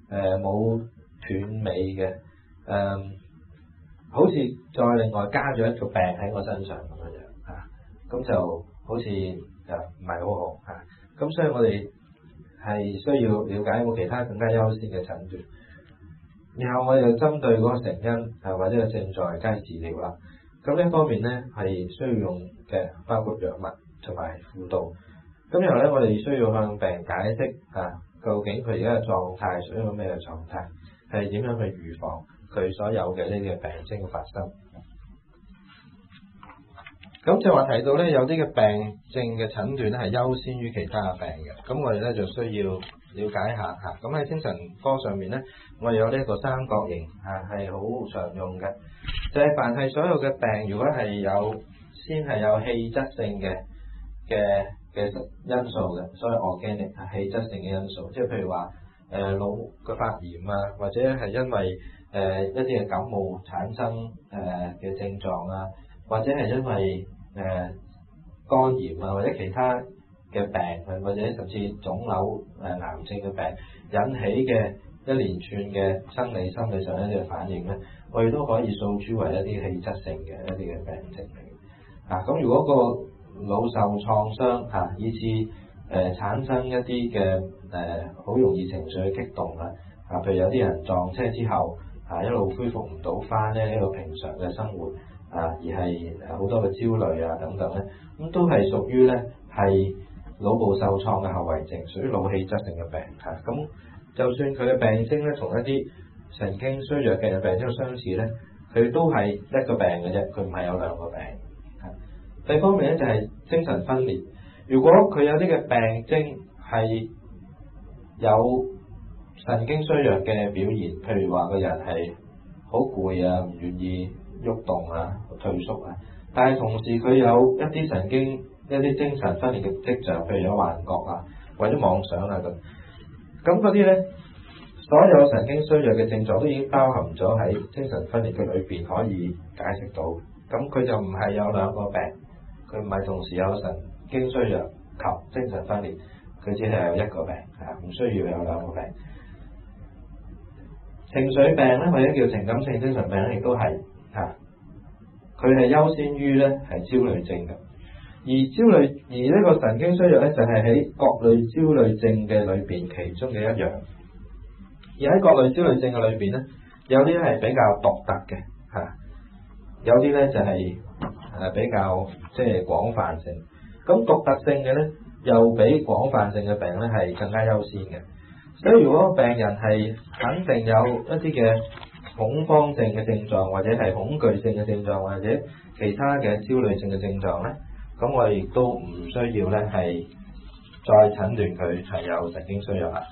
冇斷尾嘅，好似再另外加咗一個病喺我身上咁樣嚇，咁就好似唔係好好嚇，咁所以我哋係需要了解有冇其他更加優先嘅診斷，然後我哋就針對嗰個成因或者個症狀加以治療啦。咁呢一方面咧係需要用嘅，包括藥物同埋輔導。咁然後咧，我哋需要向病人解釋究竟佢而家嘅狀態屬於一個咩嘅狀態，係點樣去預防佢所有嘅呢啲嘅病徵嘅發生。咁就話提到咧，有啲嘅病症嘅診斷咧係優先於其他嘅病嘅。咁我哋咧就需要了解一下嚇。咁喺精神科上面咧，我哋有呢一個三角形係好常用嘅，就係凡係所有嘅病，如果係先係有氣質性嘅因素嘅，所謂 organic 氣質性嘅因素，即係譬如話腦嘅發炎或者係因為一啲嘅感冒產生嘅症狀或者係因為肝炎或者其他嘅病，或者甚至腫瘤癌症嘅病引起嘅一連串嘅生理心理上一啲嘅反應咧，我哋都可以訴諸為一啲氣質性嘅一啲嘅病症嚟嘅。咁如果個腦受創傷以致產生一啲嘅好容易情緒激動譬如有啲人撞車之後一路恢復唔到翻呢一個平常嘅生活而係好多嘅焦慮等等咧，咁都係屬於咧係腦部受創嘅後遺症，屬於腦氣質性嘅病咁就算佢嘅病徵咧同一啲神經衰弱嘅病徵相似咧，佢都係一個病嘅啫，佢唔係有兩個病。第二方面咧就係精神分裂，如果佢有啲嘅病徵係有神經衰弱嘅表現，譬如話個人係好攰唔願意喐動退縮但係同時佢有一啲神經一啲精神分裂嘅跡象，譬如有幻覺或者妄想咁嗰啲咧，所有神經衰弱嘅症狀都已經包含咗喺精神分裂嘅裏邊，可以解釋到。咁佢就唔係有兩個病，佢唔係同時有神經衰弱及精神分裂，佢只係有一個病唔需要有兩個病。情緒病咧，或者叫情感性精神病咧，亦都係佢係優先於咧係焦慮症嘅。而呢個神經衰弱咧，就係喺各類焦慮症嘅裏邊其中嘅一樣。而喺各類焦慮症嘅裏邊咧，有啲係比較獨特嘅有啲咧就係比較即係廣泛性。咁獨特性嘅咧，又比廣泛性嘅病咧係更加優先嘅。所以如果病人係肯定有一啲嘅恐慌症嘅症狀，或者係恐懼性嘅症狀，或者其他嘅焦慮性嘅症狀咧，咁我哋亦都唔需要咧係再診斷佢係有神經衰弱啦。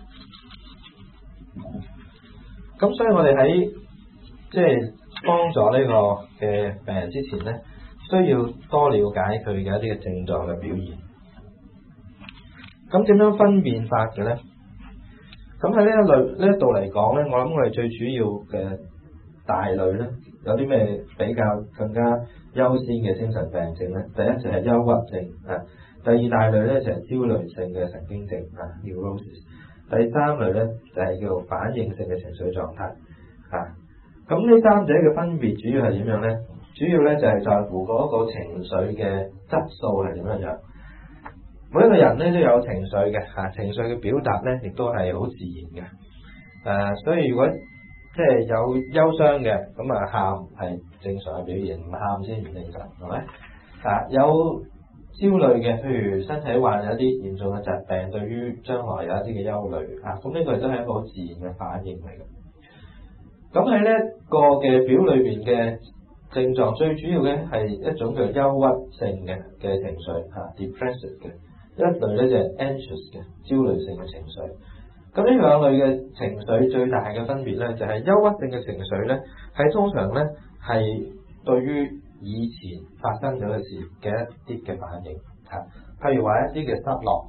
咁所以我哋喺即係幫助呢個嘅病人之前咧，需要多了解佢嘅一啲嘅症狀嘅表現。咁點樣分辨法嘅咧？咁喺呢一度嚟講咧，我諗我哋最主要嘅大類咧，有啲咩比較更加優先嘅精神病症咧？第一就係憂鬱症第二大類咧就係焦慮性嘅神經症neurosis，第三類咧就係叫做反應性嘅情緒狀態咁呢三者嘅分別主要係點樣咧？主要咧就係在乎嗰個情緒嘅質素係點樣樣。每一個人咧都有情緒嘅情緒嘅表達咧亦都係好自然嘅所以如果即係有憂傷嘅，咁喊係正常嘅表現，唔喊先唔正常，係咪有焦慮嘅，譬如身體患有一啲嚴重嘅疾病，對於將來有一啲嘅憂慮咁呢個都係一個好自然嘅反應嚟嘅。咁喺呢一個嘅表裏邊嘅症狀，最主要嘅係一種叫憂鬱性嘅情緒depressive 嘅。一類咧就係 anxious 嘅焦慮性嘅情緒。咁呢兩類嘅情緒最大嘅分別咧，就係憂鬱性嘅情緒咧，係通常咧係對於以前發生咗嘅事嘅一啲嘅反應譬如話一啲嘅失落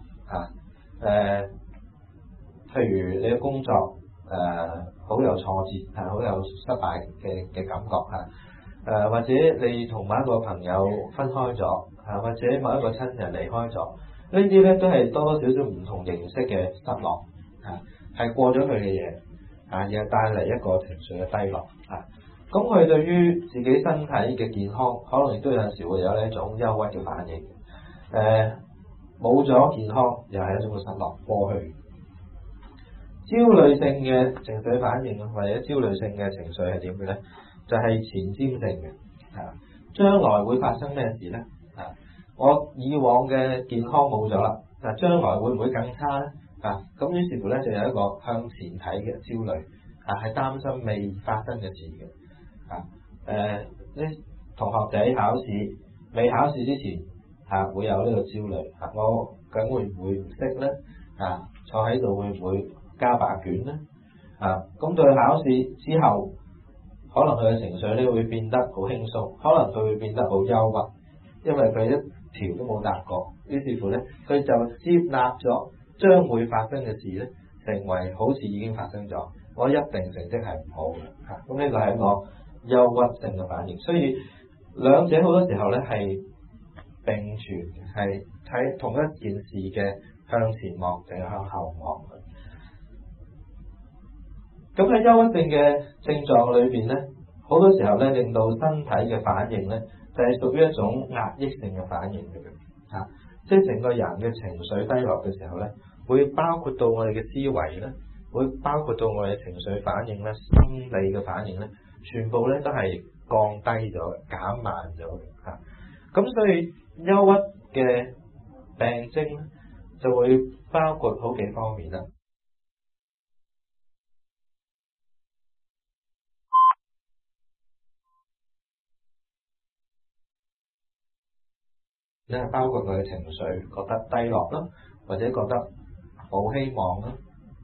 譬如你嘅工作好有挫折好有失敗嘅感覺或者你同某一個朋友分開咗或者某一個親人離開咗。呢啲咧都係多多少少唔同形式嘅失落係過咗佢嘅嘢， 而帶嚟一個情緒嘅低落咁佢對於自己身體嘅健康，可能亦都有陣時會有呢一種憂鬱嘅反應。冇咗健康，又係一種嘅失落過去。焦慮性嘅情緒反應或者焦慮性嘅情緒係點嘅咧？就係前瞻性嘅將來會發生咩事咧？我以往嘅健康冇咗啦，將來會唔會更差咧？咁於是乎咧就有一個向前睇嘅焦慮係擔心未發生嘅事嘅。啲同學仔考試未考試之前會有呢個焦慮我究竟會唔會唔識咧？坐喺度會唔會交白卷咧？咁到考試之後，可能佢嘅情緒咧會變得好輕鬆，可能佢會變得好憂鬱，因為佢一條都冇答過，於是乎咧佢就接納咗將會發生嘅事咧，成為好似已經發生咗，我一定成績係唔好嘅。咁呢個係一個憂鬱性嘅反應，所以兩者好多時候咧係並存，係睇同一件事嘅向前望定係向後望。咁喺憂鬱症嘅症狀裏邊咧，好多時候咧令到身體嘅反應咧就係屬於一種壓抑性嘅反應嚟嘅，即係成個人嘅情緒低落嘅時候咧，會包括到我哋嘅思維咧，會包括到我哋情緒反應咧、心理嘅反應咧，全部咧都係降低咗、減慢咗嘅。咁所以憂鬱嘅病徵咧就會包括好幾方面啦。即係包括佢嘅情緒覺得低落啦，或者覺得冇希望啦，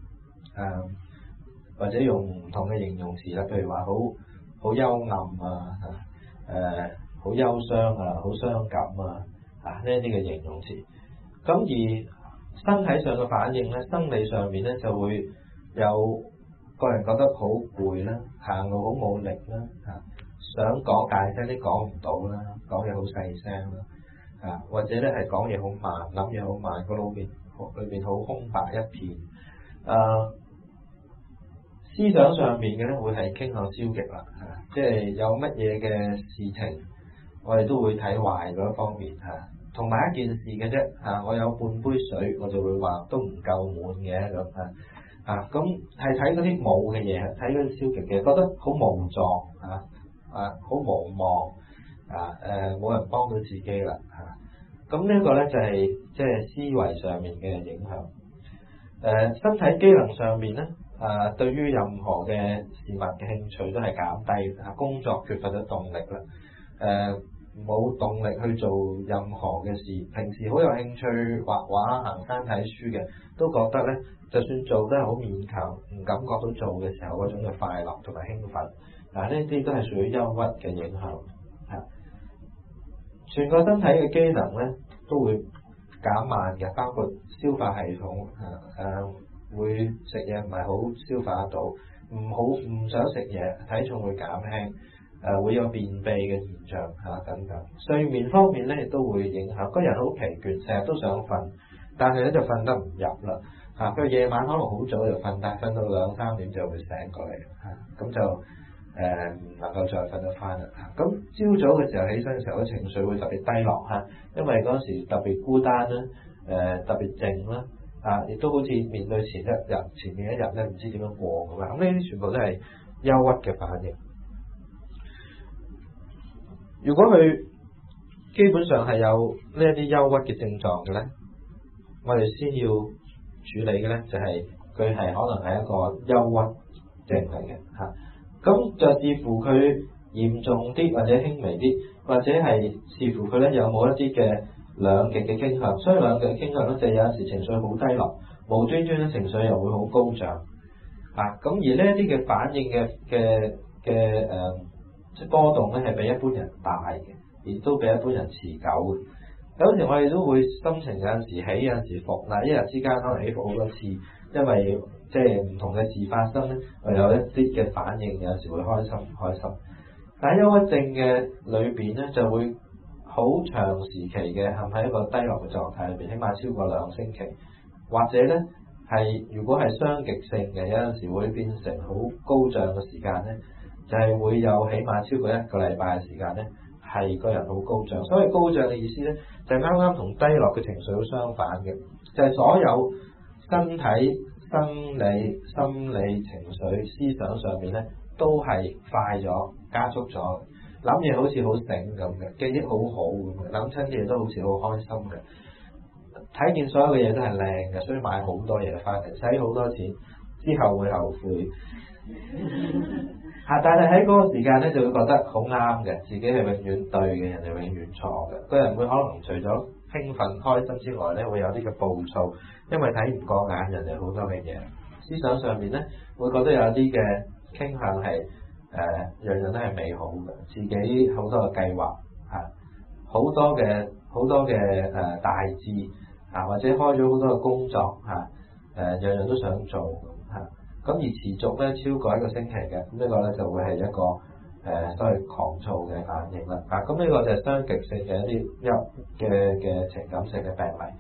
或者用唔同嘅形容詞啦，譬如話好幽暗好憂傷好傷感呢一啲嘅形容詞。咁而身體上嘅反應咧，生理上面咧就會有個人覺得好攰啦，行路好冇力啦，想講大聲啲講唔到啦，講嘢好細聲啦。或者咧係講嘢好慢，諗嘢好慢，個腦裏邊好空白一片。思想上面嘅咧會係傾向消極啦，即係有乜嘢嘅事情，我哋都會睇壞嗰一方面同埋一件事嘅啫我有半杯水，我就會話都唔夠滿嘅咁咁係睇嗰啲冇嘅嘢，睇嗰啲消極嘅，覺得好無助好無望。冇人幫到自己啦咁呢一個咧就係即係思維上面嘅影響。身體機能上面咧對於任何嘅事物嘅興趣都係減低，工作缺乏咗動力啦，冇動力去做任何嘅事。平時好有興趣畫畫、行山、睇書嘅，都覺得咧就算做都係好勉強，唔感覺到做嘅時候嗰種嘅快樂同埋興奮。呢啲都係屬於憂鬱嘅影響。全個身體嘅機能咧都會減慢嘅，包括消化系統會食嘢唔係好消化得到，唔想食嘢，體重會減輕，會有便秘嘅現象等等。睡眠方面咧亦都會影響，個人好疲倦，成日都想瞓，但係咧就瞓得唔入啦佢夜晚可能好早就瞓，但係瞓到2-3點就會醒過嚟咁就唔能夠再瞓得翻啦咁朝早嘅時候起身嘅時候，情緒會特別低落因為嗰時特別孤單啦，特別靜啦亦都好似面對前面一日咧唔知點樣過咁咁呢啲全部都係憂鬱嘅反應。如果佢基本上係有呢一啲憂鬱嘅症狀嘅咧，我哋先要處理嘅咧就係佢係可能係一個憂鬱症嚟嘅咁就視乎佢嚴重啲或者輕微啲，或者係視乎佢咧有冇一啲嘅兩極嘅傾向。所以兩極嘅傾向咧就有陣時情緒好低落，無端端咧情緒又會好高漲咁而呢一啲嘅反應嘅波動咧係比一般人大嘅，亦都比一般人持久嘅。有時我哋都會心情有陣時起，有陣時伏一日之間可能起伏好多次，因為即係唔同嘅事發生咧，我有一啲嘅反應，有時會開心唔開心。但係憂鬱症嘅裏邊咧，就會好長時期嘅陷喺一個低落嘅狀態裏邊，起碼超過2星期，或者咧係如果係雙極性嘅，有陣時會變成好高漲嘅時間咧，就係會有起碼超過一個禮拜嘅時間咧，係個人好高漲。所謂高漲嘅意思咧，就係啱啱同低落嘅情緒好相反嘅，就係所有身體、生理、心理、情緒、思想上面咧，都係快咗、加速咗，諗嘢好似好醒咁嘅，記憶好好咁嘅，諗親嘢都好似好開心嘅，睇見所有嘅嘢都係靚嘅，所以買好多嘢翻嚟，使好多錢之後會後悔。但係喺嗰個時間咧，就會覺得好啱嘅，自己係永遠對嘅，人哋永遠錯嘅。個人會可能除咗興奮開心之外咧，會有啲嘅暴躁，因為睇唔過眼人哋好多嘅嘢。思想上面咧，會覺得有啲嘅傾向係樣樣都係美好嘅，自己好多嘅計劃好多嘅大志或者開咗好多嘅工作樣樣都想做咁而持續咧超過一個星期嘅，咁呢個咧就會係一個所謂狂躁嘅反應啦。咁呢個就係雙極性嘅一啲嘅情感性嘅病例。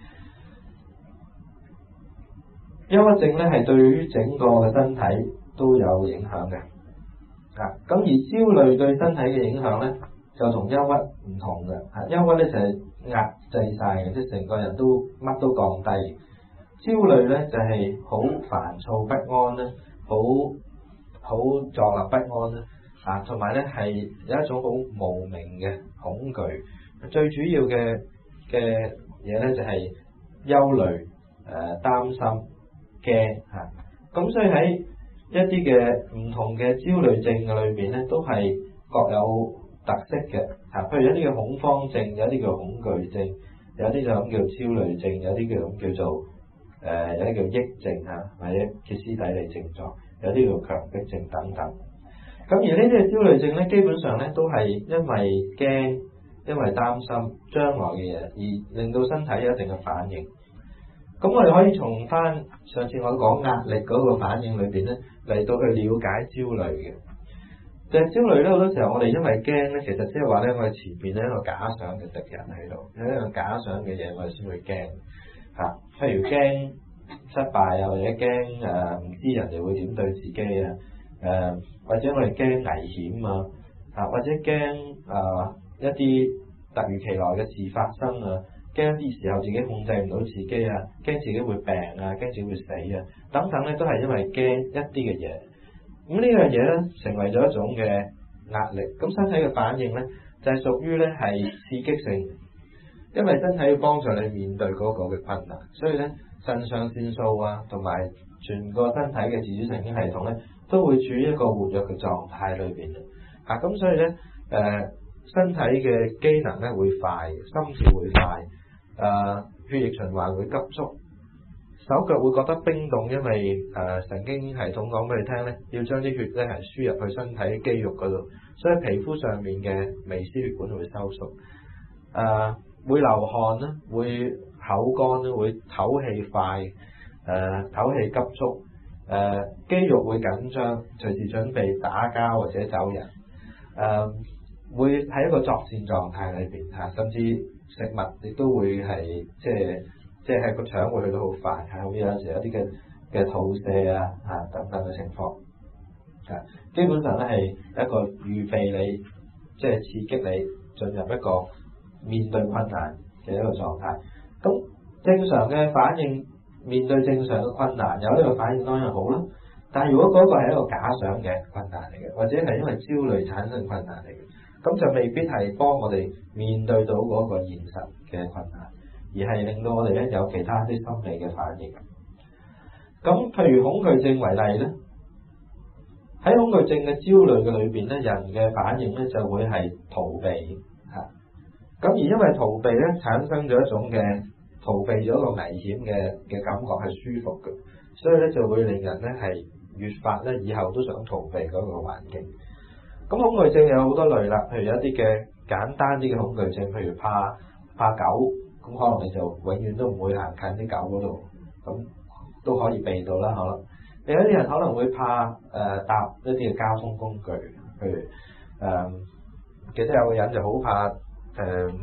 憂鬱症咧係對於整個嘅身體都有影響嘅。咁而焦慮對身體嘅影響咧就同憂鬱唔同嘅。憂鬱咧就係壓制晒嘅，即係成個人都乜都降低。焦慮咧就係好煩躁不安咧，好坐立不安啦，同埋咧係有一種好無名嘅恐懼。最主要嘅嘢咧就係憂慮、擔心、驚咁所以喺一啲嘅唔同嘅焦慮症嘅裏邊咧，都係各有特色嘅譬如一啲嘅恐慌症，有一啲叫恐懼症，有啲就咁叫焦慮症，有啲叫做有啲叫抑症或者歇斯底里症狀，有啲叫強迫症等等。咁而呢啲嘅焦慮症咧，基本上咧都係因為驚、因為擔心將來嘅嘢，而令到身體有一定嘅反應。咁我哋可以從翻上次我講壓力嗰個反應裏邊咧，嚟到去了解焦慮嘅。就係焦慮咧，好多時候我哋因為驚咧，其實即係話咧，我哋前邊咧一個假想嘅敵人喺度，有一個假想嘅嘢，我哋先會驚譬如驚失敗或者驚唔知人哋會點對自己或者我哋驚危險或者驚一啲突如其來嘅事發生驚一啲時候自己控制唔到自己驚自己會病驚自己會死等等咧，都係因為驚一啲嘅嘢。咁呢樣嘢咧，成為咗一種嘅壓力。咁身體嘅反應咧，就係屬於咧係刺激性，因為身體要幫助你面對嗰個嘅困難，所以咧腎上腺素同埋全個身體嘅自主神經系統咧，都會處於一個活躍嘅狀態裏邊咁所以咧身體嘅機能咧會快，心跳會快，血液循環會急速。手腳會覺得冰凍，因為神經系統講俾你聽咧，要將啲血咧係輸入去身體肌肉嗰度，所以皮膚上面嘅微絲血管會收縮，會流汗啦，會口乾啦，會唞氣快，唞氣急促，肌肉會緊張，隨時準備打交或者走人，會喺一個作戰狀態裏邊甚至食物亦都會係即係個腸會去到好快，會有陣時有啲嘅肚瀉等等嘅情況，基本上咧係一個預備你，即係刺激你進入一個面對困難嘅一個狀態。咁正常嘅反應，面對正常嘅困難，有呢個反應當然好啦。但係如果嗰個係一個假想嘅困難嚟嘅，或者係因為焦慮產生困難嚟嘅，咁就未必係幫我哋面對到嗰個現實嘅困難，而係令到我哋咧有其他啲心理嘅反應。咁譬如恐懼症為例咧，喺恐懼症嘅焦慮嘅裏邊咧，人嘅反應咧就會係逃避咁而因為逃避咧產生咗一種嘅逃避咗一個危險嘅感覺係舒服嘅，所以咧就會令人咧係越發咧以後都想逃避嗰個環境。咁恐懼症有好多類啦，譬如有一啲嘅簡單啲嘅恐懼症，譬如怕狗，咁可能你就永遠都唔會行近啲狗嗰度，咁都可以避到啦。可能有啲人可能會怕搭一啲嘅交通工具，譬如記得有個人就好怕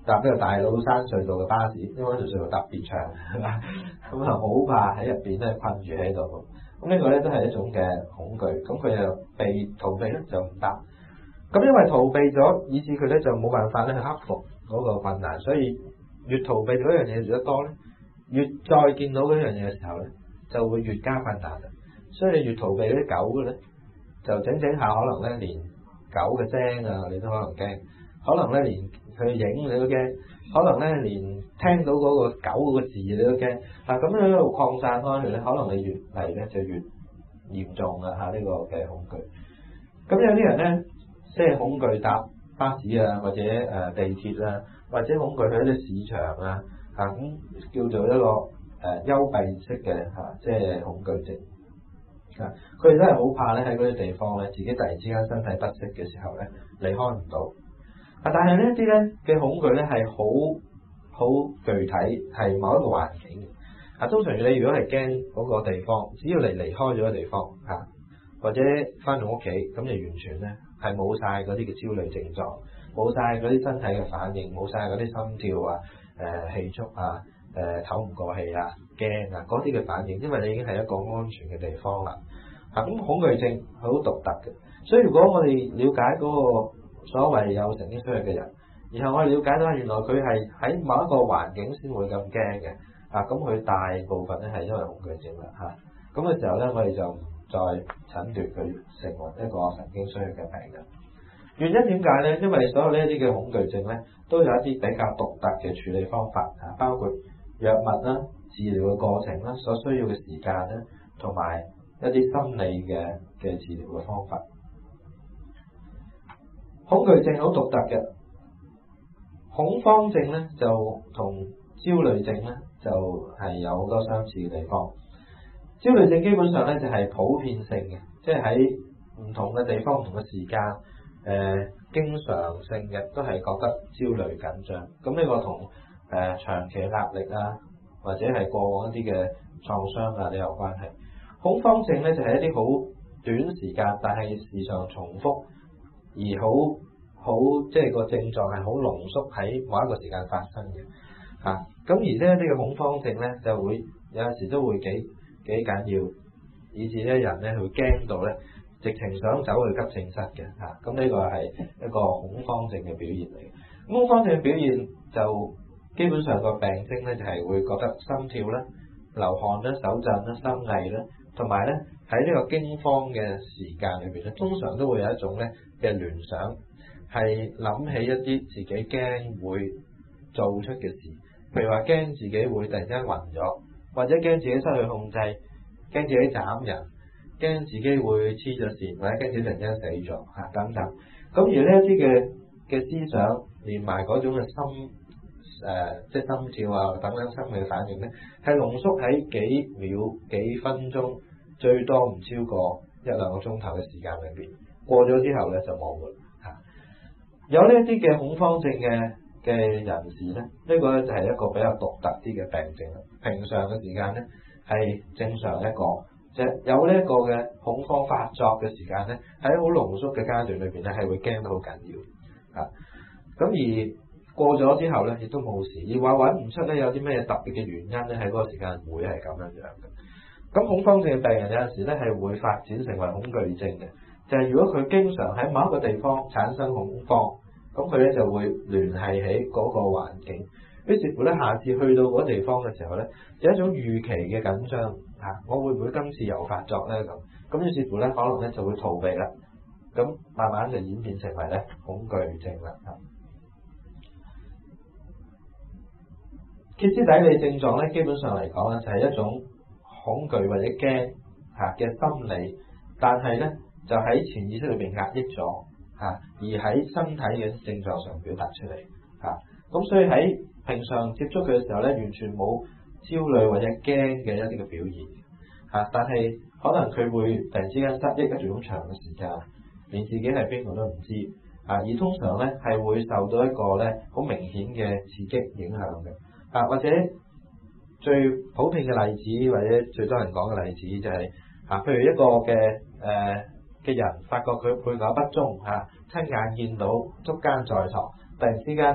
搭呢個大老山隧道嘅巴士，因為條隧道特別長，係嘛？咁啊好怕喺入邊咧困住喺度。咁呢個咧都係一種嘅恐懼。咁佢又逃避咧就唔搭。咁因為逃避咗，以致佢咧就冇辦法咧去克服嗰個困難，所以越逃避嗰樣嘢越得多咧，越再見到嗰樣嘢嘅時候咧，就會越加困難啦。所以你越逃避嗰啲狗嘅咧，就整下可能咧連狗嘅聲啊你都可能驚，可能咧連佢影你都驚，可能咧連聽到嗰個狗嗰個字你都驚。咁樣一路擴散開去咧，可能你越嚟咧就越嚴重啦呢個嘅恐懼。咁有啲人咧，即係恐懼搭巴士啊，或者地鐵啊，或者恐懼去一啲市場啊，咁叫做一個幽閉式嘅即係恐懼症。佢哋都係好怕咧喺嗰啲地方咧，自己突然之間身體不適嘅時候咧離開唔到。但係呢一啲咧嘅恐懼咧係好具體，係某一個環境嘅。通常你如果係驚嗰個地方，只要你離開咗個地方或者翻到屋企，咁你完全咧係冇晒嗰啲嘅焦慮症狀，冇晒嗰啲身體嘅反應，冇晒嗰啲心跳啊、氣促啊、唞唔過氣啊、驚啊嗰啲嘅反應，因為你已經係一個安全嘅地方啦。咁恐懼症係好獨特嘅，所以如果我哋了解嗰個所謂有神經衰弱嘅人，然後我哋了解到原來佢係喺某一個環境先會咁驚嘅，咁佢大部分咧係因為恐懼症啦。咁嘅時候咧，我哋就唔再診斷佢成為一個神經衰弱嘅病人。原因點解咧？因為所有呢一啲嘅恐懼症咧，都有一啲比較獨特嘅處理方法，包括藥物啦、治療嘅過程啦、所需要嘅時間啦，同埋一啲心理嘅治療嘅方法。恐懼症好獨特嘅，恐慌症咧就同焦慮症咧就係有好多相似嘅地方。焦慮症基本上咧就係普遍性嘅，即係喺唔同嘅地方、唔同嘅時間，經常性嘅都係覺得焦慮緊張。咁呢個同長期壓力啊，或者係過往一啲嘅創傷啊都有關係。恐慌症咧就係一啲好短時間，但係時常重複，而好即係個症狀係好濃縮喺某一個時間發生嘅。咁而呢啲嘅恐慌症咧就會有陣時都會幾緊要，以至咧人咧會驚到咧，直情想走去急症室嘅。咁呢個係一個恐慌症嘅表現嚟嘅。恐慌症嘅表現就基本上個病徵咧就係會覺得心跳啦、流汗啦、手震啦、心悸啦，同埋咧喺呢個驚慌嘅時間裏邊咧，通常都會有一種咧嘅聯想，係諗起一啲自己驚會做出嘅事，譬如話驚自己會突然間暈咗，或者驚自己失去控制，驚自己斬人，驚自己會黐咗線，或者驚自己突然間死咗等等。咁而呢一啲嘅思想，連埋嗰種嘅即係心跳啊等等生理反應咧，係濃縮喺幾秒、幾分鐘，最多唔超過1-2個鐘頭嘅時間裏邊。過咗之後咧就冇㗎啦。有呢一啲嘅恐慌症嘅人士咧，呢個咧就係一個比較獨特啲嘅病症啦。平常嘅時間咧係正常一個，即係有呢一個嘅恐慌發作嘅時間咧，喺好濃縮嘅階段裏邊咧係會驚到好緊要。咁而過咗之後咧，亦都冇事，而話揾唔出咧有啲咩特別嘅原因咧，喺嗰個時間會係咁樣樣嘅。咁恐慌症嘅病人有陣時咧係會發展成為恐懼症嘅，就係如果佢經常喺某一個地方產生恐慌，咁佢咧就會聯繫起嗰個環境，於是乎咧下次去到嗰個地方嘅時候咧，有一種預期嘅緊張我會唔會今次又發作咧咁於是乎咧可能咧就會逃避啦，咁慢慢就演變成為咧恐懼症啦。歇斯底里症狀咧，基本上嚟講咧就係一種恐懼或者驚嘅心理，但係咧就喺潛意識裏邊壓抑咗而喺身體嘅症狀上表達出嚟咁所以喺平常接觸佢嘅時候咧，完全冇焦慮或者驚嘅一啲嘅表現但係可能佢會突然之間失憶一段好長嘅時間，連自己係邊個都唔知而通常咧係會受到一個咧好明顯嘅刺激影響嘅。或者最普遍嘅例子，或者最多人講嘅例子就係譬如一個嘅人發覺佢配偶不忠親眼見到捉奸在床，突然之間咧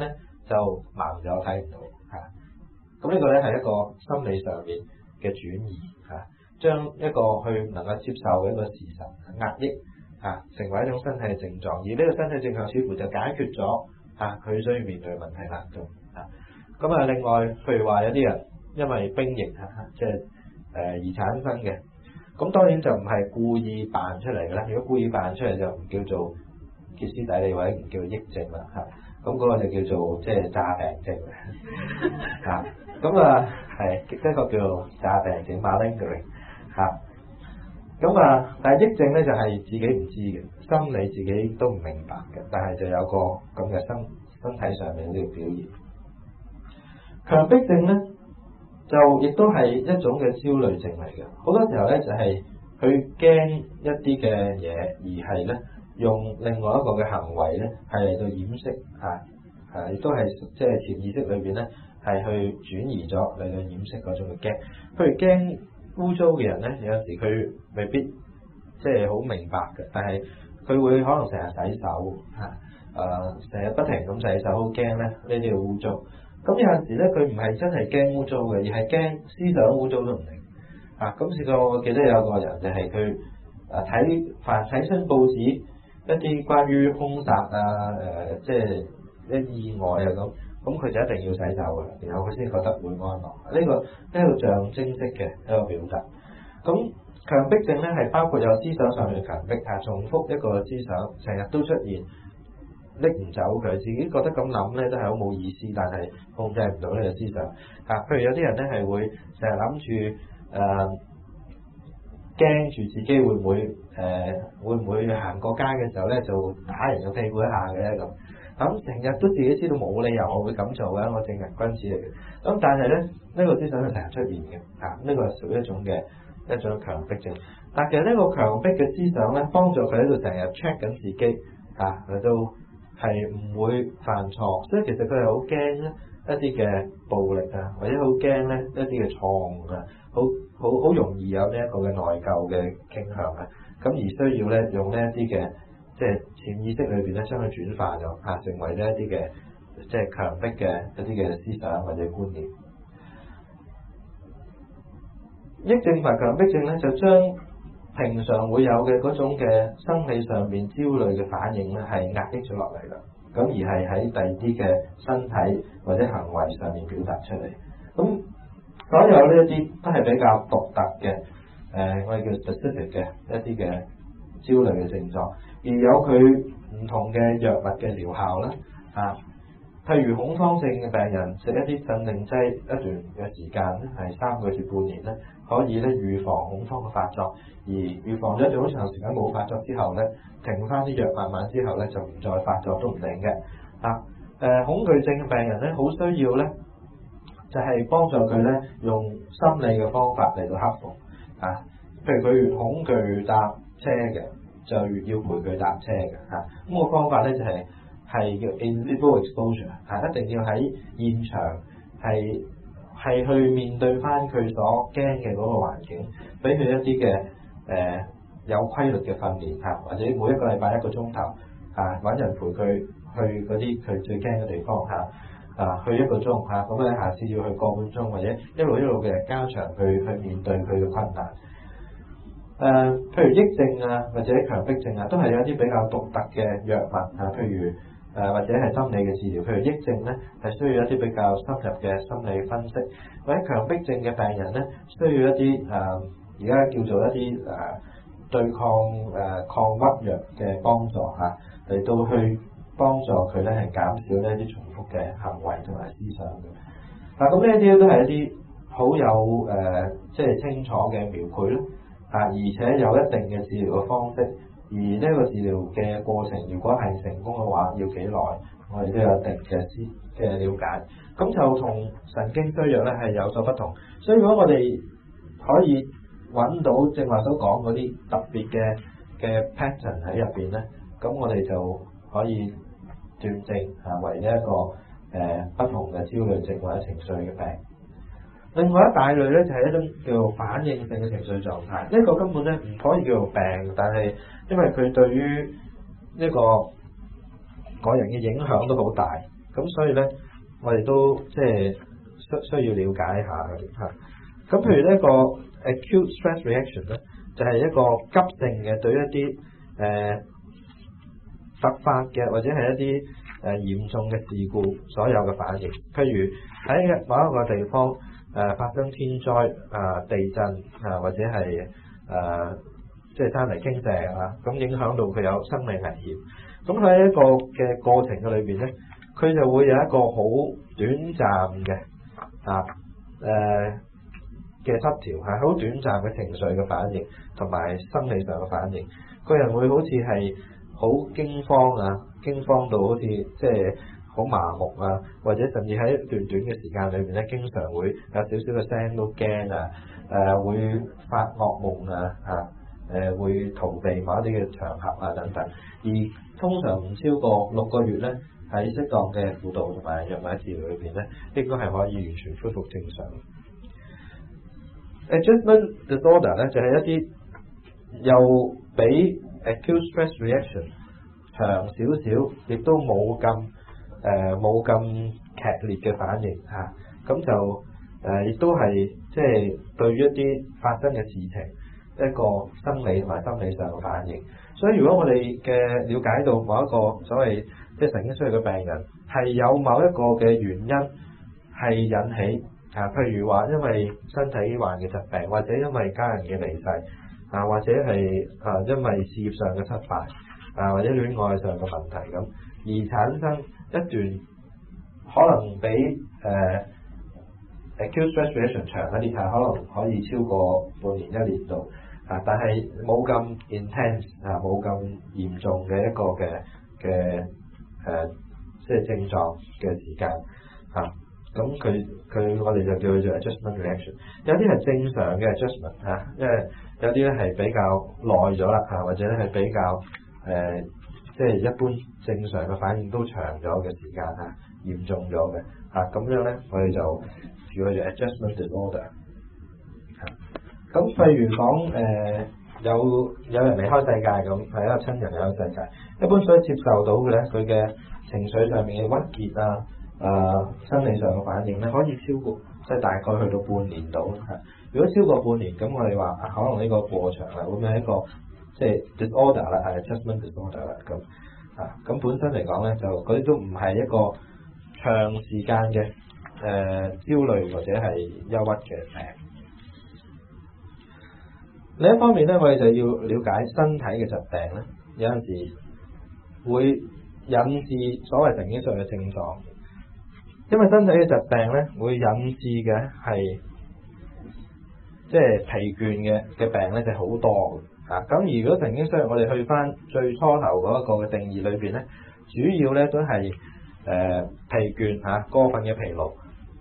就盲咗睇唔到嚇。咁呢個咧係一個心理上面嘅轉移嚇，將一個去能夠接受嘅一個事實壓抑嚇，成為一種身體嘅症狀，而呢個身體症狀似乎就解決咗嚇佢需要面對嘅問題啦咁嚇。咁啊，另外譬如話有啲人因為兵役嚇，即係而產生嘅，咁當然就唔係故意扮出嚟嘅啦。如果故意扮出嚟就唔叫做歇斯底里或者唔叫做癔症啦嚇，咁嗰個就叫做即係詐病症嚇。咁啊係一個叫做詐病症 malingering 嚇。咁啊，但係癔症咧就係自己唔知嘅，心理自己都唔明白嘅，但係就有個咁嘅身體上面呢個表現。強迫症咧就亦都係一種嘅焦慮症嚟嘅，好多時候咧就係佢驚一啲嘅嘢，而係咧用另外一個嘅行為咧係嚟到掩飾嚇，亦都係即係潛意識裏邊咧係去轉移咗嚟到掩飾嗰種嘅驚。譬如驚污糟嘅人咧，有時佢未必即係好明白嘅，但係佢會可能成日洗手嚇，成日不停咁洗手，好驚咧呢啲嘅污糟。咁有陣時咧，佢唔係真係驚污糟嘅，而係驚思想污糟都唔定嚇。咁試過我記得有個人就係佢睇新報紙一啲關於兇殺即係一啲意外咁佢就一定要洗手嘅，然後佢先覺得會安樂。呢個象徵式嘅一個表達。咁強迫症咧係包括有思想上面嘅強迫，重複一個思想，成日都出現。拎唔走佢，自己覺得咁諗咧都係好冇意思，但係控制唔到呢個思想嚇。譬如有啲人咧係會成日諗住驚住自己會唔會行過街嘅時候咧就打人個屁股一下嘅咁。咁成日都自己知道冇理由我會咁做嘅，我正人君子嚟嘅。咁但係咧呢個思想係成日出現嘅嚇，呢個係屬於一種強迫症。但係其實呢個強迫嘅思想咧，幫助佢喺度成日 check 緊自己嚇，佢都係唔會犯錯，所以其實佢係好驚咧一啲嘅暴力啊，或者好驚咧一啲嘅錯誤啊，好容易有呢一個嘅內疚嘅傾向啊，咁而需要咧用呢一啲嘅即係潛意識裏邊咧將佢轉化咗嚇，成為呢一啲嘅即係強迫嘅一啲嘅思想或者觀念。癔症同埋強迫症咧就將平常會有嘅嗰種嘅生理上面焦慮嘅反應咧，係壓抑咗落嚟啦。咁而係喺第二啲嘅身體或者行為上面表達出嚟。咁所有呢一啲都係比較獨特嘅，我哋叫 specific 嘅一啲嘅焦慮嘅症狀，而有佢唔同嘅藥物嘅療效啦。譬如恐慌症嘅病人食一啲鎮定劑一段嘅時間咧，係3個月至半年咧，可以咧預防恐慌嘅發作，而預防咗一段好長時間冇發作之後咧，停翻啲藥慢慢之後咧就唔再發作都唔定嘅。恐懼症嘅病人咧，好需要咧就係幫助佢咧用心理嘅方法嚟到克服。譬如佢越恐懼搭車嘅，就越要陪佢搭車嘅。咁個方法咧就係叫 invisible exposure， 一定要喺現場係去面對翻佢所驚嘅嗰個環境，俾佢一啲嘅有規律嘅訓練或者每一個禮拜1個鐘頭揾人陪佢去嗰啲佢最驚嘅地方去1個鐘咁咧下次要去個半鐘或者一路嘅加長去面對佢嘅困難。譬如癔症或者強迫症都係有一啲比較獨特嘅藥物譬如或者係心理嘅治療。譬如癔症咧係需要一啲比較深入嘅心理分析，或者強迫症嘅病人咧需要一啲而家叫做一啲對抗抗鬱藥嘅幫助嚟到去幫助佢咧係減少呢一啲重複嘅行為同埋思想嘅。咁呢一啲都係一啲好有即係清楚嘅描繪咯。而且有一定嘅治療嘅方式，而呢個治療嘅過程如果係成功嘅話，要幾耐，我哋都有一定嘅了解。咁就同神經衰弱咧係有所不同。所以如果我哋可以揾到正話所講嗰啲特別嘅 pattern 喺入邊咧，咁我哋就可以斷症為呢一個不同嘅焦慮症或者情緒嘅病。另外一大類咧就係一種叫做反應性嘅情緒狀態，呢個根本咧唔可以叫做病，但係因為佢對於呢個人嘅影響都好大，咁所以咧我哋都即係需要了解下嚇。咁譬如呢一個 acute stress reaction 咧，就係一個急性嘅對一啲突發嘅或者係一啲嚴重嘅事故所有嘅反應。譬如喺某一個地方發生天災地震或者係即係山泥傾瀉咁影響到佢有生命危險。咁喺一個嘅過程嘅裏邊咧，佢就會有一個好短暫嘅嘅失調，係好短暫嘅情緒嘅反應同埋生理上嘅反應。個人會好似係好驚慌到好似即係好麻木或者甚至喺一段短嘅時間裏邊咧，經常會有少少嘅聲都驚會發噩夢會逃避某一啲嘅場合等等。而通常唔超過6個月咧，喺適當嘅輔導同埋藥物治療裏邊咧，應該係可以完全恢復正常。Adjustment disorder 咧就係一啲又比 acute stress reaction 長少少，亦都冇咁劇烈嘅反應咁就亦都係即係對於一啲發生嘅事情一個生理同埋心理上嘅反應。所以如果我哋嘅了解到某一個所謂即係神經衰弱嘅病人係有某一個嘅原因係引起譬如話因為身體患嘅疾病，或者因為家人嘅離世或者係因為事業上嘅失敗或者戀愛上嘅問題咁，而產生一段可能比acute stress reaction 長一啲可能可以超過半年1年度但係冇咁 intense 冇咁嚴重嘅一個嘅即係症狀嘅時間咁佢我哋就叫佢做 adjustment reaction。有啲係正常嘅 adjustment 因為有啲咧係比較耐咗啦或者咧係比較即係一般正常嘅反應都長咗嘅時間嚴重咗嘅咁樣咧，我哋就叫佢做 adjustment disorder。咁譬如講有人離開世界咁，係一個親人離開世界，一般所以接受到嘅咧，佢嘅情緒上面嘅鬱結生理上嘅反應咧，可以超過即係大概去到半年度如果超過半年，咁我哋話可能呢個過長會唔會係一個即係 disorder 啦，adjustment disorder 啦咁本身嚟講咧，就嗰啲都唔係一個長時間嘅焦慮或者係憂鬱嘅病。另一方面咧，我哋就要了解身體嘅疾病咧，有陣時會引致所謂神經衰弱嘅症狀。因為身體嘅疾病咧，會引致嘅係即係疲倦嘅病咧，就好多咁而如果神經衰弱，我哋去翻最初頭嗰一個嘅定義裏邊咧，主要咧都係疲倦過分嘅疲勞。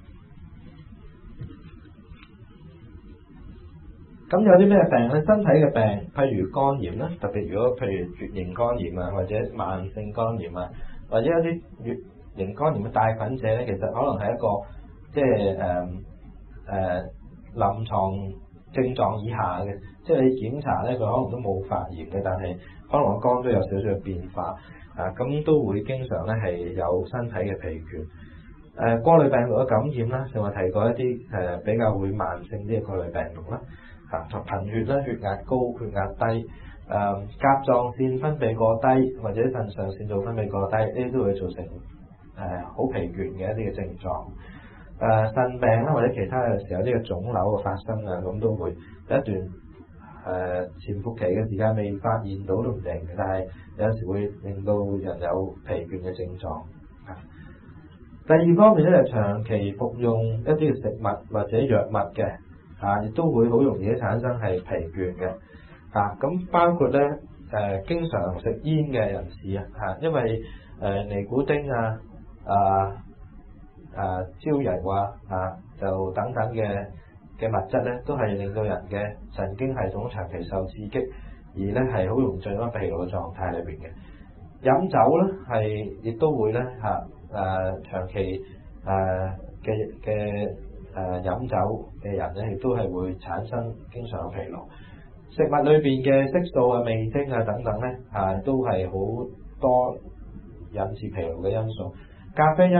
咁有啲咩病咧？身體嘅病，譬如肝炎啦，特別如果譬如乙型肝炎或者慢性肝炎或者有啲乙型肝炎嘅帶菌者咧，其實可能係一個即係臨床症狀以下嘅，即係你檢查咧，佢可能都冇發炎嘅，但係可能個肝都有少少嘅變化咁都會經常咧係有身體嘅疲倦。過濾病毒嘅感染啦，正話提過一啲比較會慢性啲嘅過濾病毒啦。貧血啦、血壓高、血壓低、甲狀腺分泌過低或者腎上腺素分泌過低，呢啲都會造成好疲倦嘅一啲嘅症狀。腎病啦或者其他嘅時候，呢個腫瘤嘅發生咁都會有一段潛伏期嘅時間未發現到都唔定嘅，但係有陣時會令到人有疲倦嘅症狀。第二方面咧，就長期服用一啲嘅食物或者藥物嘅。亦都會好容易產生係疲倦嘅咁包括咧經常食煙嘅人士因為尼古丁焦油就等等嘅物質咧，都係令到人嘅神經系統長期受刺激，而咧係好容易進入疲勞嘅狀態裏邊嘅。飲酒咧係亦都會咧長期嘅飲酒嘅人咧，亦都係會產生經常嘅疲勞。食物裏邊嘅色素味精等等咧都係好多引致疲勞嘅因素。咖啡因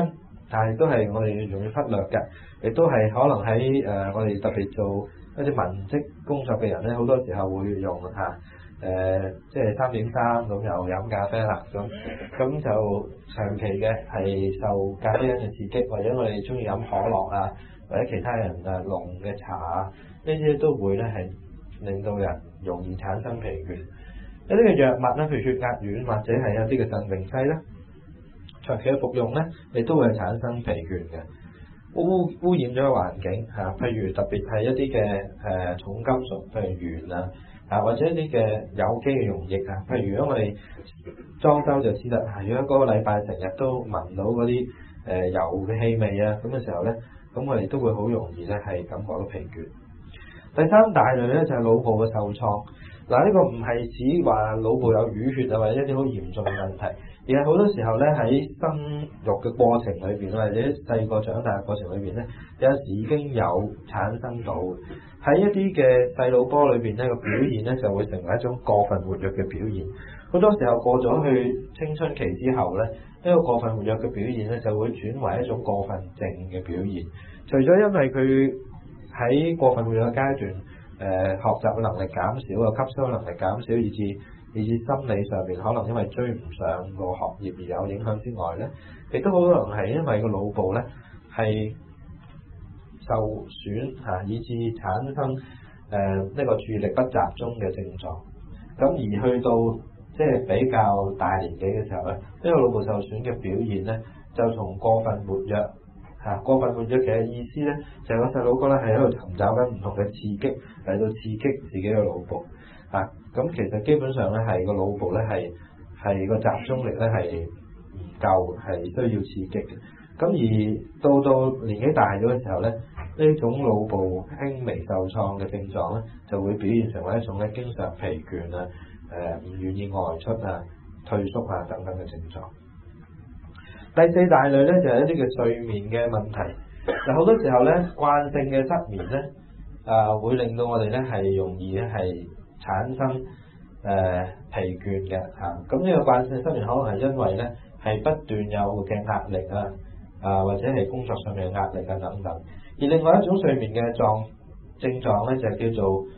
但係都係我哋容易忽略嘅，亦都係可能喺我哋特別做一啲文職工作嘅人咧，好多時候會用即係3.3咁又飲咖啡啦，咁就長期嘅係受咖啡因嘅刺激，或者我哋中意飲可樂啊，或者其他人濃嘅茶啊，呢啲都會咧係令到人容易產生疲倦。一啲嘅藥物咧，譬如血壓丸或者係一啲嘅鎮靜劑咧，長期嘅服用咧，亦都會產生疲倦嘅。污染咗環境譬如特別係一啲嘅重金屬，譬如鉛或者一啲嘅有機嘅溶液譬如如果我哋裝修就知得，如果嗰個禮拜成日都聞到嗰啲油嘅氣味咁嘅時候咧，咁我哋都會好容易咧係感覺到疲倦。第三大類咧就係腦部嘅受創。嗱，呢個唔係指話腦部有淤血或者一啲好嚴重嘅問題，而係好多時候咧喺生育嘅過程裏邊，或者細個長大嘅過程裏邊咧，有時已經有產生到喺一啲嘅細腦波裏邊咧個表現咧就會成為一種過分活躍嘅表現。好多時候過咗去青春期之後咧，呢個過分活躍嘅表現咧就會轉為一種過分靜嘅表現。除咗因為佢喺過分活躍嘅階段，學習嘅能力減少，吸收能力減少，以至心理上邊可能因為追唔上個學業而有影響之外咧，亦都好可能係因為個腦部咧係受損以至產生呢個注意力不集中嘅症狀。咁而去到即係比較大年紀嘅時候咧，呢個腦部受損嘅表現咧就從過分活躍。過分活躍嘅意思咧，就係個細佬哥咧係喺度尋找緊唔同嘅刺激嚟到刺激自己嘅腦部。咁其實基本上咧係個腦部咧係個集中力咧係唔夠，係需要刺激嘅。咁而到年紀大咗嘅時候咧，呢種腦部輕微受創嘅症狀咧，就會表現成為一種咧經常疲倦唔願意外出退縮等等嘅症狀。第四大類咧就係一啲嘅睡眠嘅問題。好多時候咧慣性嘅失眠咧會令到我哋咧係容易咧係產生疲倦嘅咁呢個慣性失眠可能係因為咧係不斷有嘅壓力或者係工作上面嘅壓力等等。而另外一種睡眠嘅症狀咧就叫做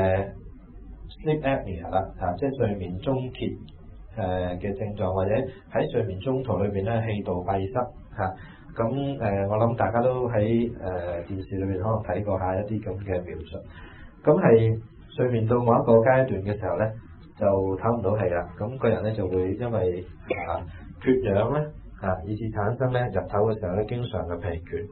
sleep apnea 啦即係睡眠中歇嘅症狀，或者喺睡眠中途裏邊咧氣道閉塞咁我諗大家都喺電視裏邊可能睇過一下一啲咁嘅描述。咁係睡眠到某一個階段嘅時候咧，就唞唔到氣啦，咁個人咧就會因為缺氧咧以致產生咧日頭嘅時候咧經常嘅疲倦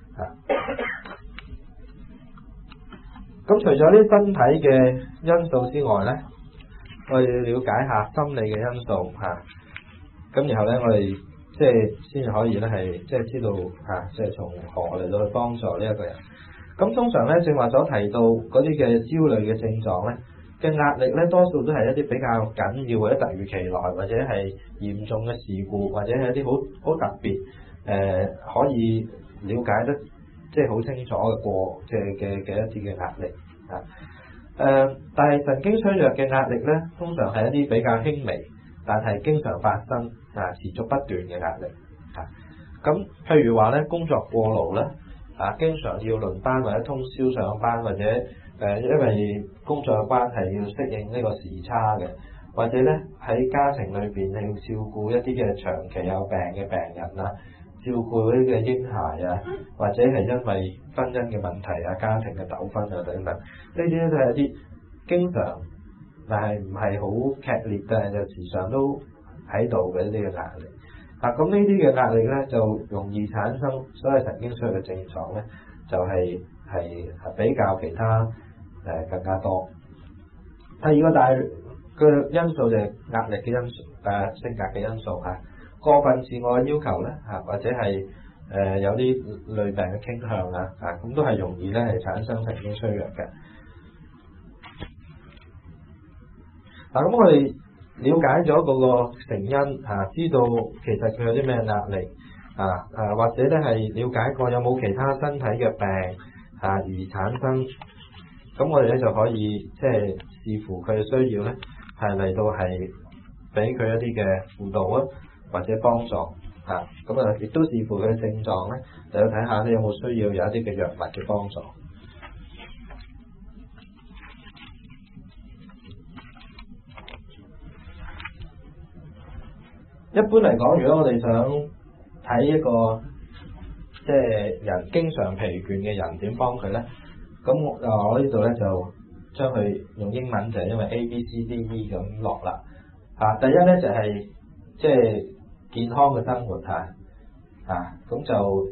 咁除咗啲身體嘅因素之外咧，我哋要了解下心理嘅因素咁然後咧我哋即係先可以咧係即係知道即係從何嚟到去幫助呢一個人。咁通常咧正話所提到嗰啲嘅焦慮嘅症狀咧嘅壓力咧，多數都係一啲比較緊要或者突如其來，或者係嚴重嘅事故，或者係一啲好特別可以了解得即係好清楚嘅一啲嘅壓力但係神經衰弱嘅壓力咧，通常係一啲比較輕微，但係經常發生持續不斷嘅壓力咁譬如話咧，工作過勞咧經常要輪班或者通宵上班，或者因為工作嘅關係要適應呢個時差嘅，或者咧喺家庭裏邊你要照顧一啲嘅長期有病嘅病人照顧嗰啲嘅嬰孩或者係因為婚姻嘅問題家庭嘅糾紛等等，呢啲咧都係一啲經常但係唔係好劇烈，但係就時常都喺度嘅呢啲嘅壓力咁呢啲嘅壓力咧就容易產生所謂神經衰弱嘅症狀咧，就係比較其他更加多。第二個大嘅因素就係壓力嘅因素性格嘅因素過分自我嘅要求咧或者係有啲類病嘅傾向咁都係容易咧係產生神經衰弱嘅。咁我哋了解咗嗰個成因知道其實佢有啲咩壓力或者咧係了解過有冇其他身體嘅病而產生，咁我哋咧就可以即係視乎佢嘅需要咧係嚟到係俾佢一啲嘅輔導或者幫助。 嚇，咁啊亦都視乎佢嘅症狀咧，就要睇下咧有冇需要有一啲嘅藥物嘅幫助。一般嚟講，如果我哋想睇一個即係人經常疲倦嘅人點幫佢咧，咁我呢度咧就將佢用英文就係因為 ABCDE 咁落啦。第一咧就係即係健康嘅生活咁就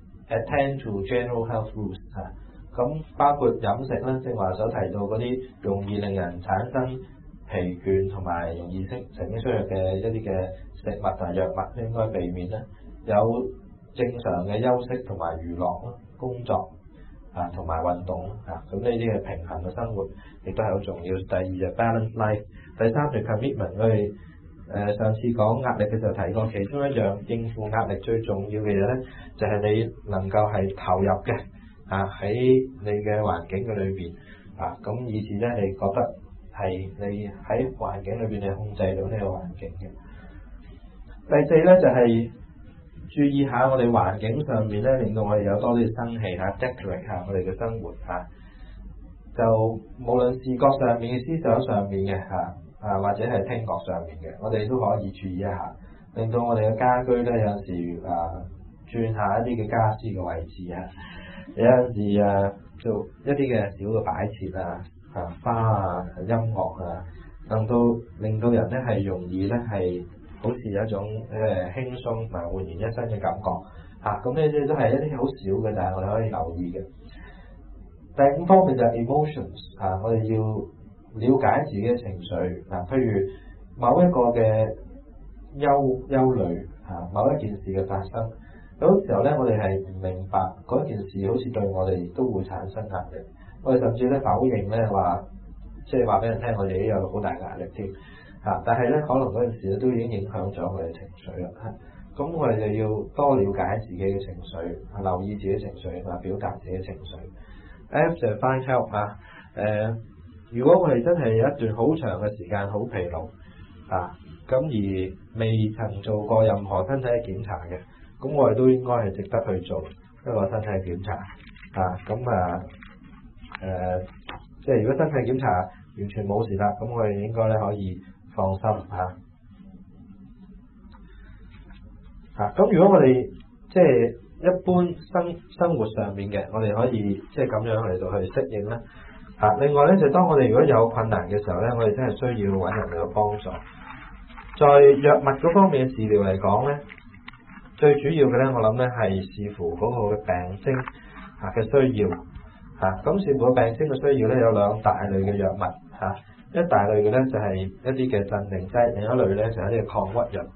attend to general health rules 咁包括飲食啦，正話所提到嗰啲容易令人產生疲倦同埋容易神經衰弱嘅一啲嘅食物同埋藥物應該避免啦。有正常嘅休息同埋娛樂啦，工作同埋運動咁呢啲嘅平衡嘅生活亦都係好重要。第二就 balance life， 第三就 commitment。我哋上次講壓力嘅時候提過，其中一樣應付壓力最重要嘅嘢咧，就係你能夠係投入嘅喺你嘅環境嘅裏邊咁以至咧你覺得係你喺環境裏邊你控制到呢個環境嘅。第四咧就係注意下我哋環境上面咧，令到我哋有多啲生氣decorate 下我哋嘅生活就無論視覺上面嘅、思想上面嘅或者係聽覺上面嘅，我哋都可以注意一下，令到我哋嘅家居咧有陣時轉下一啲嘅家私嘅位置有陣時做一啲嘅小嘅擺設花音樂令到人咧係容易咧係好似有一種輕鬆同埋煥然一新嘅感覺咁呢啲都係一啲好少嘅，但係我哋可以留意嘅。第五方面就係 emotions 我哋要了解自己嘅情緒譬如某一個嘅憂慮某一件事嘅發生，有時候咧我哋係唔明白嗰件事好似對我哋都會產生壓力，我哋甚至咧否認咧話即係話俾人聽我哋都有好大壓力添但係咧可能嗰陣時咧都已經影響咗我哋情緒啦咁我哋就要多了解自己嘅情緒留意自己情緒表達自己嘅情緒。F 就係 find help 如果我哋真係有一段好長嘅時間好疲勞咁而未曾做過任何身體嘅檢查嘅，咁我哋都應該係值得去做一個身體嘅檢查即係如果身體檢查完全冇事啦，咁我哋應該咧可以放心咁如果我哋即係一般生活上面嘅，我哋可以即係咁樣嚟到去適應啦另外咧就當我哋如果有困難嘅時候咧，我哋真係需要揾人嚟到幫助。在藥物嗰方面嘅治療嚟講咧，最主要嘅咧，我諗咧係視乎嗰個病徵嘅需要咁視乎個病徵嘅需要咧，有兩大類嘅藥物一大類嘅咧就係一啲嘅鎮定劑，另一類咧就係一啲嘅抗鬱藥。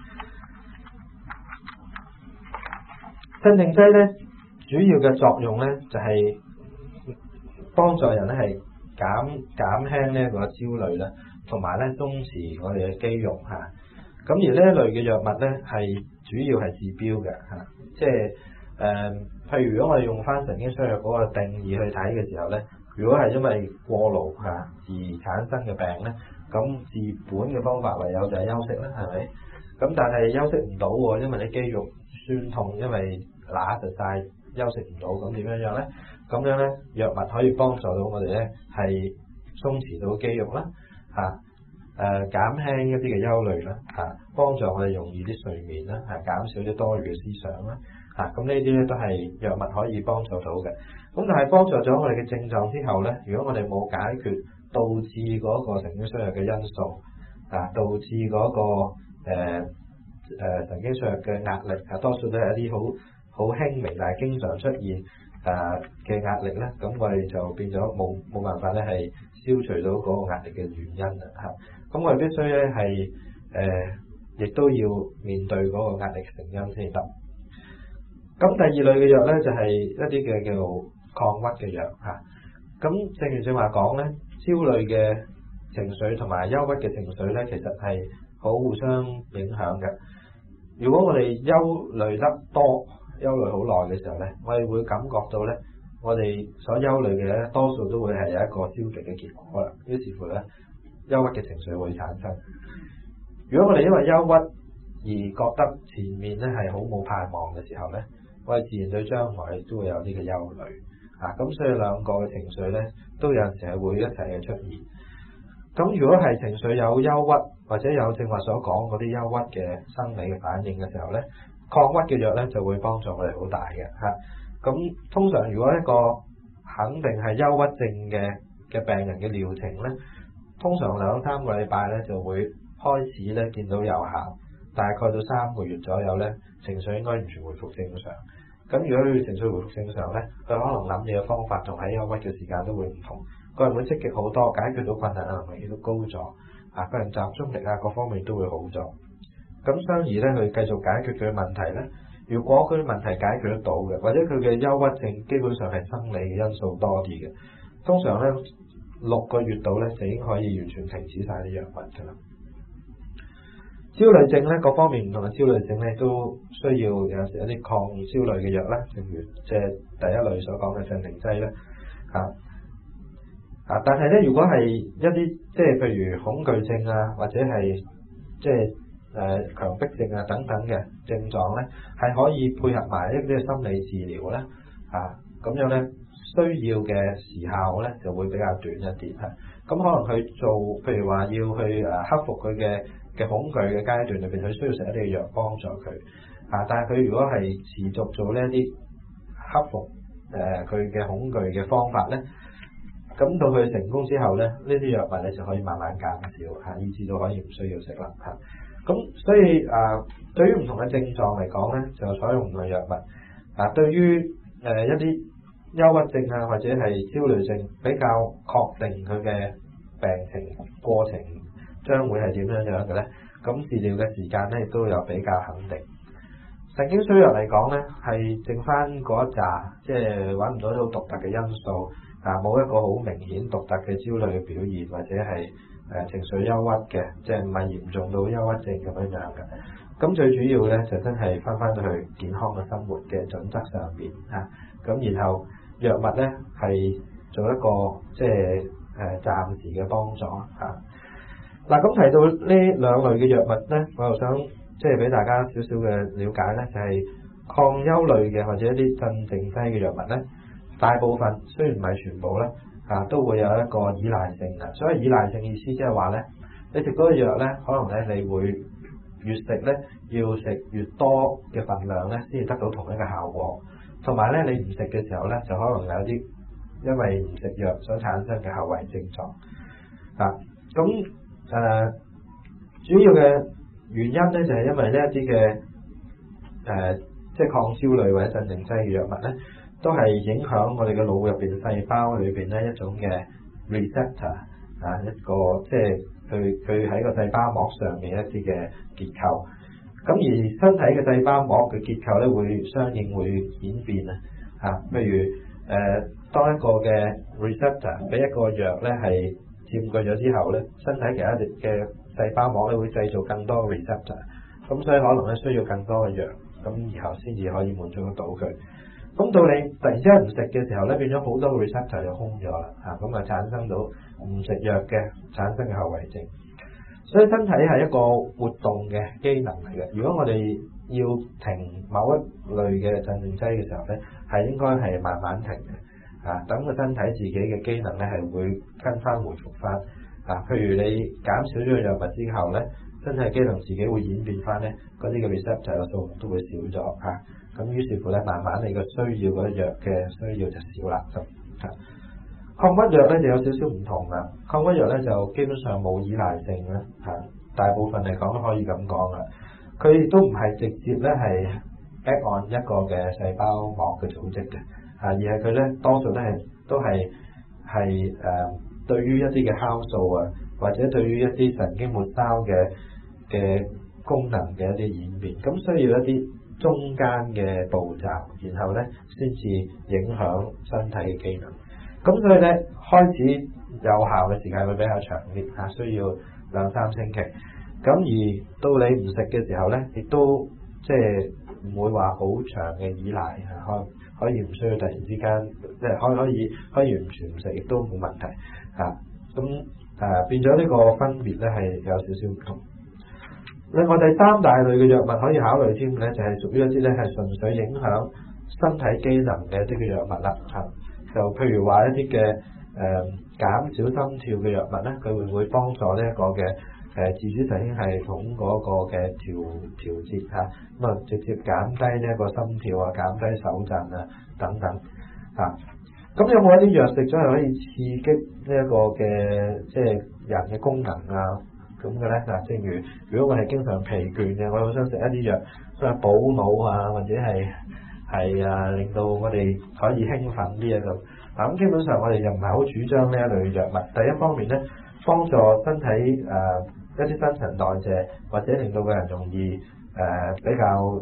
鎮定劑咧主要嘅作用咧就係幫助人咧係減輕呢一個焦慮啦，同埋咧鬆弛我哋嘅肌肉咁而呢一類嘅藥物咧係主要係治標嘅即係譬如如果我哋用翻神經衰弱嗰個定義去睇嘅時候咧，如果係因為過勞而產生嘅病咧，咁治本嘅方法唯有就係休息啦，係咪？咁但係休息唔到喎，因為你肌肉酸痛，因為揦實晒休息唔到，咁點樣樣咧？咁樣咧藥物可以幫助到我哋咧係鬆弛到肌肉啦減輕一啲嘅憂慮啦幫助我哋容易啲睡眠啦減少啲多餘嘅思想啦咁呢啲咧都係藥物可以幫助到嘅。咁但係幫助咗我哋嘅症狀之後咧，如果我哋冇解決導致嗰個神經衰弱嘅因素導致嗰個神經衰弱嘅壓力多數都係一啲好輕微但係經常出現嘅壓力咧，咁我哋就變咗冇辦法咧係消除到嗰個壓力嘅原因啦咁我哋必須咧係亦都要面對嗰個壓力成因先得。咁第二類嘅藥咧就係一啲嘅叫做抗鬱嘅藥咁正如正話講咧，焦慮嘅情緒同埋憂鬱嘅情緒咧，其實係好互相影響嘅。如果我哋憂慮得多，憂慮好耐嘅時候咧，我哋會感覺到咧，我哋所憂慮嘅咧，多數都會係有一個消極嘅結果啦。於是乎咧，憂鬱嘅情緒會產生。如果我哋因為憂鬱而覺得前面咧係好冇盼望嘅時候咧，我哋自然對將來都會有呢個憂慮啊。咁所以兩個嘅情緒咧，都有陣時係會一齊嘅出現。咁如果係情緒有憂鬱或者有正話所講嗰啲憂鬱嘅生理嘅反應嘅時候咧，抗鬱嘅藥咧就會幫助我哋好大嘅嚇。咁通常如果一個肯定係憂鬱症嘅病人嘅療程咧，通常2-3個禮拜咧就會開始咧見到有效，大概到3個月左右咧，情緒應該完全回復正常。咁如果佢情緒回復正常咧，佢可能諗嘢嘅方法同喺憂鬱嘅時間都會唔同，個人會積極好多，解決到困難嘅能力亦都高咗，個人集中力各方面都會好咗。咁相宜咧，佢繼續解決佢嘅問題咧。如果佢啲問題解決得到嘅，或者佢嘅憂鬱症基本上係生理嘅因素多啲嘅，通常咧6個月度咧就已經可以完全停止晒啲藥物㗎啦。焦慮症咧，各方面唔同嘅焦慮症咧都需要有時一啲抗焦慮嘅藥啦，正如即係第一類所講嘅鎮定劑咧但係咧，如果係一啲即係譬如恐懼症啊，或者係即係強迫症啊等等嘅症狀咧，係可以配合埋一啲心理治療咧咁樣咧，需要嘅時效咧就會比較短一啲咁可能去做譬如話要去克服佢嘅恐懼嘅階段裏邊，佢需要食一啲藥幫助佢但係佢如果係持續做呢一啲克服佢嘅恐懼嘅方法咧，咁到佢成功之後咧，呢啲藥物咧就可以慢慢減少以至到可以唔需要食啦咁所以對於唔同嘅症狀嚟講咧，就採用唔同嘅藥物對於一啲憂鬱症啊或者係焦慮症，比較確定佢嘅病情過程將會係點樣嘅咧，咁治療嘅時間咧亦都有比較肯定。神經衰弱嚟講咧，係剩翻嗰一紮，即係揾唔到好獨特嘅因素冇一個好明顯獨特嘅焦慮嘅表現，或者係情緒憂鬱嘅，即係唔係嚴重到憂鬱症咁樣嘅。咁最主要咧就真係翻到去健康嘅生活嘅準則上邊咁然後藥物咧係做一個即係暫時嘅幫助咁提到呢兩類嘅藥物咧，我又想即係俾大家少少嘅了解咧，就係抗憂慮嘅或者一啲鎮靜劑嘅藥物咧，大部分雖然唔係全部咧都會有一個依賴性嘅。所謂依賴性意思即係話咧，你食嗰個藥咧，可能咧你會越食咧要食越多嘅份量咧，先至得到同一個效果。同埋咧，你唔食嘅時候咧，就可能有啲因為唔食藥所產生嘅後遺症狀咁主要嘅原因咧就係因為呢一啲嘅即係抗焦慮或者鎮靜劑嘅藥物咧，都係影響我哋嘅腦入邊細胞裏邊咧一種嘅 receptor 一個即係佢喺個細胞膜上面一啲嘅結構。咁而身體嘅細胞膜嘅結構咧會相應會演變譬如當一個嘅 receptor 俾一個藥咧係佔據咗之後咧，身體其他嘅細胞膜咧會製造更多嘅 receptor， 咁所以可能咧需要更多嘅藥，咁然後先至可以滿足得到佢。咁到你突然之間唔食嘅時候咧，變咗好多 receptor 就空咗啦咁產生到唔食藥嘅產生嘅後遺症。所以身體係一個活動嘅機能嚟嘅。如果我哋要停某一類嘅鎮靜劑嘅時候咧，係應該係慢慢停嘅等個身體自己嘅機能咧係會跟翻回復翻譬如你減少咗藥物之後咧，身體機能自己會演變翻咧，嗰啲嘅 receptor 嘅數目都會少咗咁於是乎咧，慢慢你個需要嗰藥嘅需要就少啦。抗鬱藥咧就有少少唔同啦。抗鬱藥咧就基本上冇依賴性啦大部分嚟講都可以咁講啦。佢亦都唔係直接咧係 act on 一個嘅細胞膜嘅組織嘅而係佢咧多數都係對於一啲嘅酵素或者對於一啲神經末梢嘅功能嘅一啲演變，咁需要一啲中間嘅步驟，然後咧先至影響身體嘅機能。咁所以咧開始有效嘅時間會比較長啲需要2-3星期。咁而到你唔食嘅時候咧，亦都即係唔會話好長嘅依賴可以唔需要突然之間即係可以完全唔食，亦都冇問題咁變咗呢個分別咧係有少少唔同。 另外第三大類嘅藥物可以考慮添咧，就係屬於一啲咧係純粹影響身體機能嘅一啲嘅藥物啦嚇。就譬如話一啲嘅減少心跳嘅藥物咧，佢會唔會幫助呢一個嘅自主神經系統嗰個嘅調節嚇，咁啊直接減低呢一個心跳啊，減低手震啊等等嚇。咁有冇一啲藥食咗係可以刺激呢一個嘅即係人嘅功能啊咁嘅咧？嗱，正如果我係經常疲倦嘅，我好想食一啲藥，所以補腦啊，或者係令到我哋可以興奮啲啊咁。嗱，咁基本上我哋又唔係好主張呢一類藥物。第一方面咧，幫助身體一啲新陳代謝，或者令到個人容易比較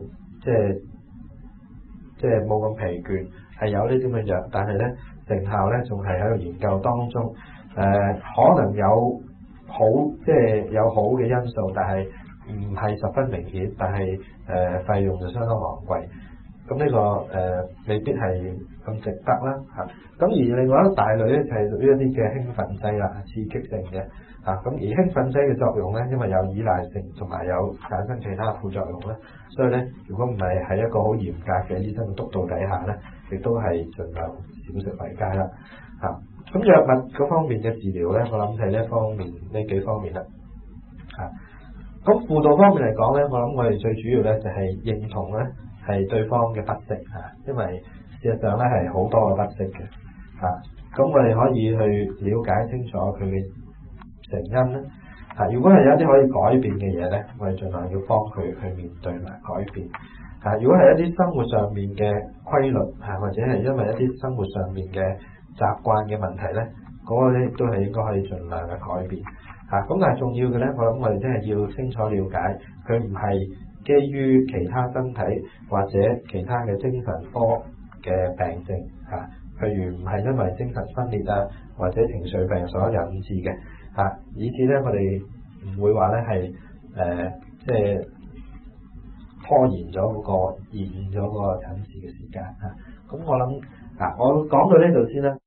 即係冇咁疲倦，係有呢啲咁嘅藥，但係咧成效咧仲係喺度研究當中。可能有好嘅因素，但係唔係十分明顯，但係費用就相當昂貴。咁呢個未必係咁值得啦嚇。咁而另外一個大類咧就係屬於一啲嘅興奮劑啦，刺激性嘅嚇。咁而興奮劑嘅作用咧，因為有依賴性同埋有產生其他副作用咧，所以咧如果唔係喺一個好嚴格嘅醫生嘅督導底下咧，亦都係盡量少食為佳啦嚇。咁藥物嗰方面嘅治療咧，我諗係呢幾方面啦嚇。咁輔導方面嚟講咧，我諗我哋最主要咧就係認同咧係對方嘅不適嚇，因為事實上咧係好多嘅不適嘅嚇。咁我哋可以去了解清楚佢嘅成因咧嚇。如果係有一啲可以改變嘅嘢咧，我哋盡量要幫佢去面對埋改變嚇。如果係一啲生活上面嘅規律嚇，或者係因為一啲生活上面嘅習慣嘅問題咧，嗰個咧都係應該可以盡量嘅改變嚇。咁但係重要嘅咧，我諗我哋真係要清楚了解，佢唔係基於其他身體或者其他嘅精神科嘅病症嚇，譬如唔係因為精神分裂啊或者情緒病所引致嘅嚇，以至咧我哋唔會話咧係即係拖延咗嗰個延誤咗個診治嘅時間嚇。咁我諗我講到呢度先啦。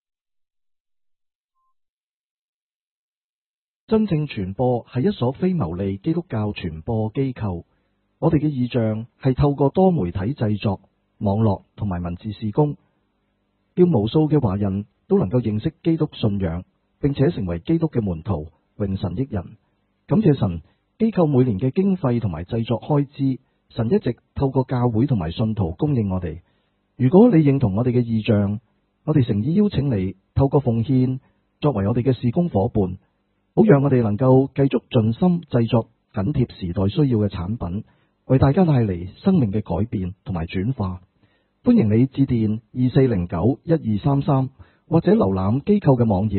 真正傳播係一所非牟利基督教傳播機構，我哋嘅意象係透過多媒體製作、網絡同埋文字事工，叫無數嘅華人都能夠認識基督信仰，並且成為基督嘅門徒，榮神益人。感謝神，機構每年嘅經費同埋製作開支，神一直透過教會同埋信徒供應我哋。如果你認同我哋嘅意象，我哋誠意邀請你透過奉獻作為我哋嘅事工夥伴，好讓我哋能夠繼續盡心製作緊貼時代需要嘅產品，為大家帶嚟生命嘅改變同埋轉化。歡迎你致電2409-1233，或者瀏覽機構嘅網頁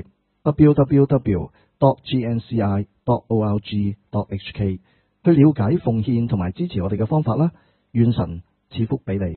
www.gnci.org.hk 去了解奉獻同埋支持我哋嘅方法啦。願神賜福俾你。